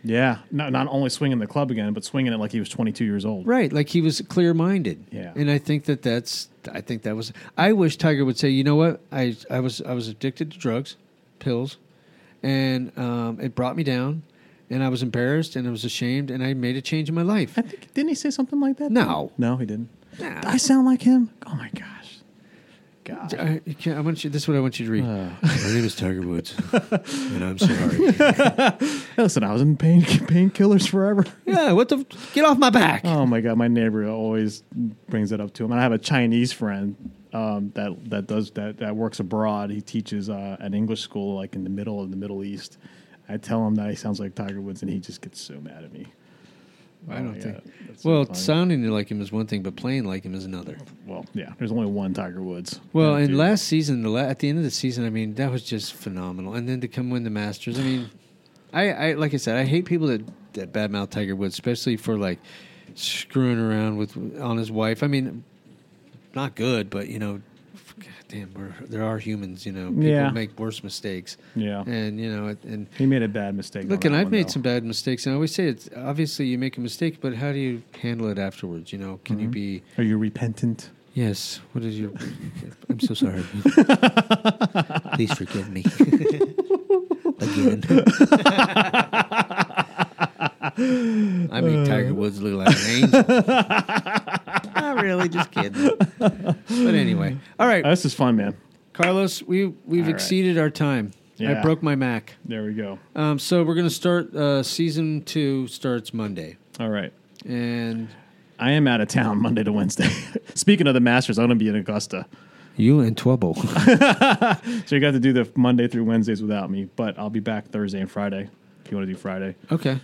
Yeah, not only swinging the club again, but swinging it like he was 22 years old. Right, like he was clear-minded. Yeah. And I think that was. I wish Tiger would say, you know what, I was addicted to drugs, pills, and it brought me down, and I was embarrassed and I was ashamed, and I made a change in my life. I think didn't he say something like that? No. No, he didn't. Nah. I sound like him. Oh my gosh. God. I want you. This is what I want you to read. My name is Tiger Woods, and I'm sorry. Listen, I was in painkillers forever. Yeah, get off my back. Oh my God, my neighbor always brings it up to him. And I have a Chinese friend that works abroad. He teaches at an English school, like in the middle of the Middle East. I tell him that he sounds like Tiger Woods, and he just gets so mad at me. I don't think. Well, sounding like him is one thing, but playing like him is another. Well, yeah. There's only one Tiger Woods. Well, and last season, at the end of the season, I mean, that was just phenomenal. And then to come win the Masters, I mean, I like I said, I hate people that badmouth Tiger Woods, especially for like screwing around on his wife. I mean, not good, but God damn, there are humans. People make worse mistakes. Yeah, and and he made a bad mistake. Look, and I've made some bad mistakes, and I always say it's obviously you make a mistake, but how do you handle it afterwards? Can you be? Are you repentant? Yes. What is your? I'm so sorry. Please forgive me. Again. I make Tiger Woods look like an angel. Not really, just kidding. But anyway, all right. This is fun, man. Carlos, we've exceeded our time. Yeah. I broke my Mac. There we go. So we're going to start. Season 2 starts Monday. All right. And I am out of town Monday to Wednesday. Speaking of the Masters, I'm going to be in Augusta. You and Twubble. So you got to do the Monday through Wednesdays without me, but I'll be back Thursday and Friday if you want to do Friday. Okay.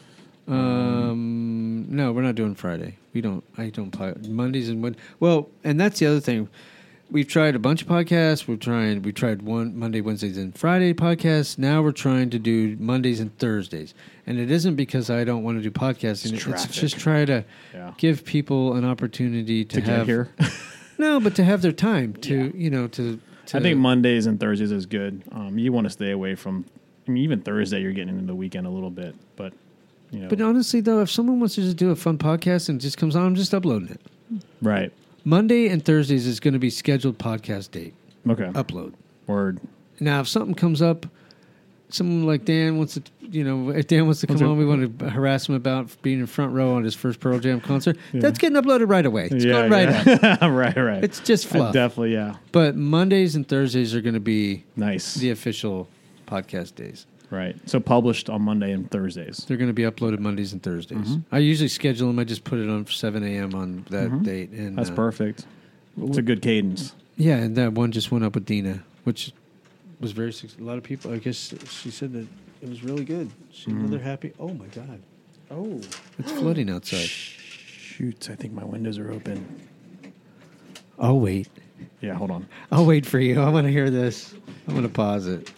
No, we're not doing Friday. I don't play Mondays and Wednesdays. Well, and that's the other thing. We've tried a bunch of podcasts. We tried one Monday, Wednesdays, and Friday podcasts. Now we're trying to do Mondays and Thursdays. And it isn't because I don't want to do podcasting. It's just try to give people an opportunity to have get here. No, but to have their time to I think Mondays and Thursdays is good. You want to stay away from. I mean, even Thursday, you're getting into the weekend a little bit, but. But honestly, though, if someone wants to just do a fun podcast and it just comes on, I'm just uploading it. Right. Monday and Thursdays is going to be scheduled podcast date. Okay. Upload. Word. Now, if something comes up, someone like Dan wants to, if Dan wants to come on, we want to harass him about being in front row on his first Pearl Jam concert. Yeah. That's getting uploaded right away. It's going right up. Right. It's just fluff. Definitely, yeah. But Mondays and Thursdays are going to be nice. The official podcast days. Right. So published on Monday and Thursdays. They're going to be uploaded Mondays and Thursdays. Mm-hmm. I usually schedule them. I just put it on for 7 a.m. on that date. And that's perfect. It's a good cadence. Yeah, and that one just went up with Dina, which was very successful. A lot of people, I guess she said that it was really good. They're happy. Oh, my God. Oh. It's flooding outside. Shoot, I think my windows are open. I'll wait. Yeah, hold on. I'll wait for you. I want to hear this. I'm going to pause it.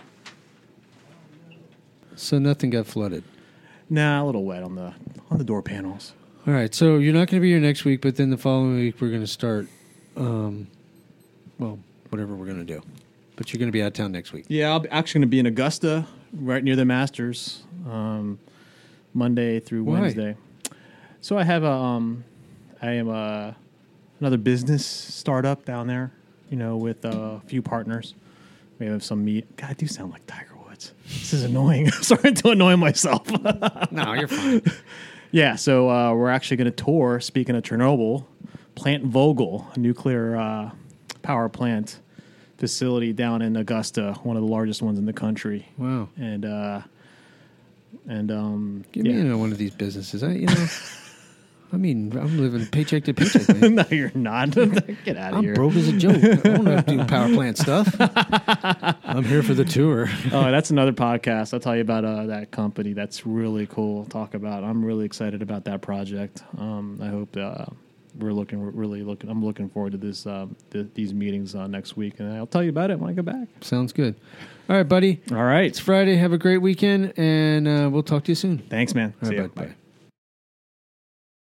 So nothing got flooded. Nah, a little wet on the door panels. All right, so you're not going to be here next week, but then the following week we're going to start, whatever we're going to do. But you're going to be out of town next week. Yeah, I'm actually going to be in Augusta, right near the Masters, Monday through Wednesday. So I have another business startup down there, with a few partners. We have some meet. God, I do sound like Tiger Woods. This is annoying. I'm starting to annoy myself. No, you're fine. Yeah, so we're actually going to tour, speaking of Chernobyl, Plant Vogtle, a nuclear power plant facility down in Augusta, one of the largest ones in the country. Wow. And give me into one of these businesses. I mean, I'm living paycheck to paycheck, man. No, you're not. Get out of here. I'm broke as a joke. I don't know how to do power plant stuff. I'm here for the tour. Oh, that's another podcast. I'll tell you about that company. That's really cool to talk about. I'm really excited about that project. I hope I'm looking forward to this these meetings next week, and I'll tell you about it when I get back. Sounds good. All right, buddy. All right. It's Friday. Have a great weekend, and we'll talk to you soon. Thanks, man. All See right, ya. bye.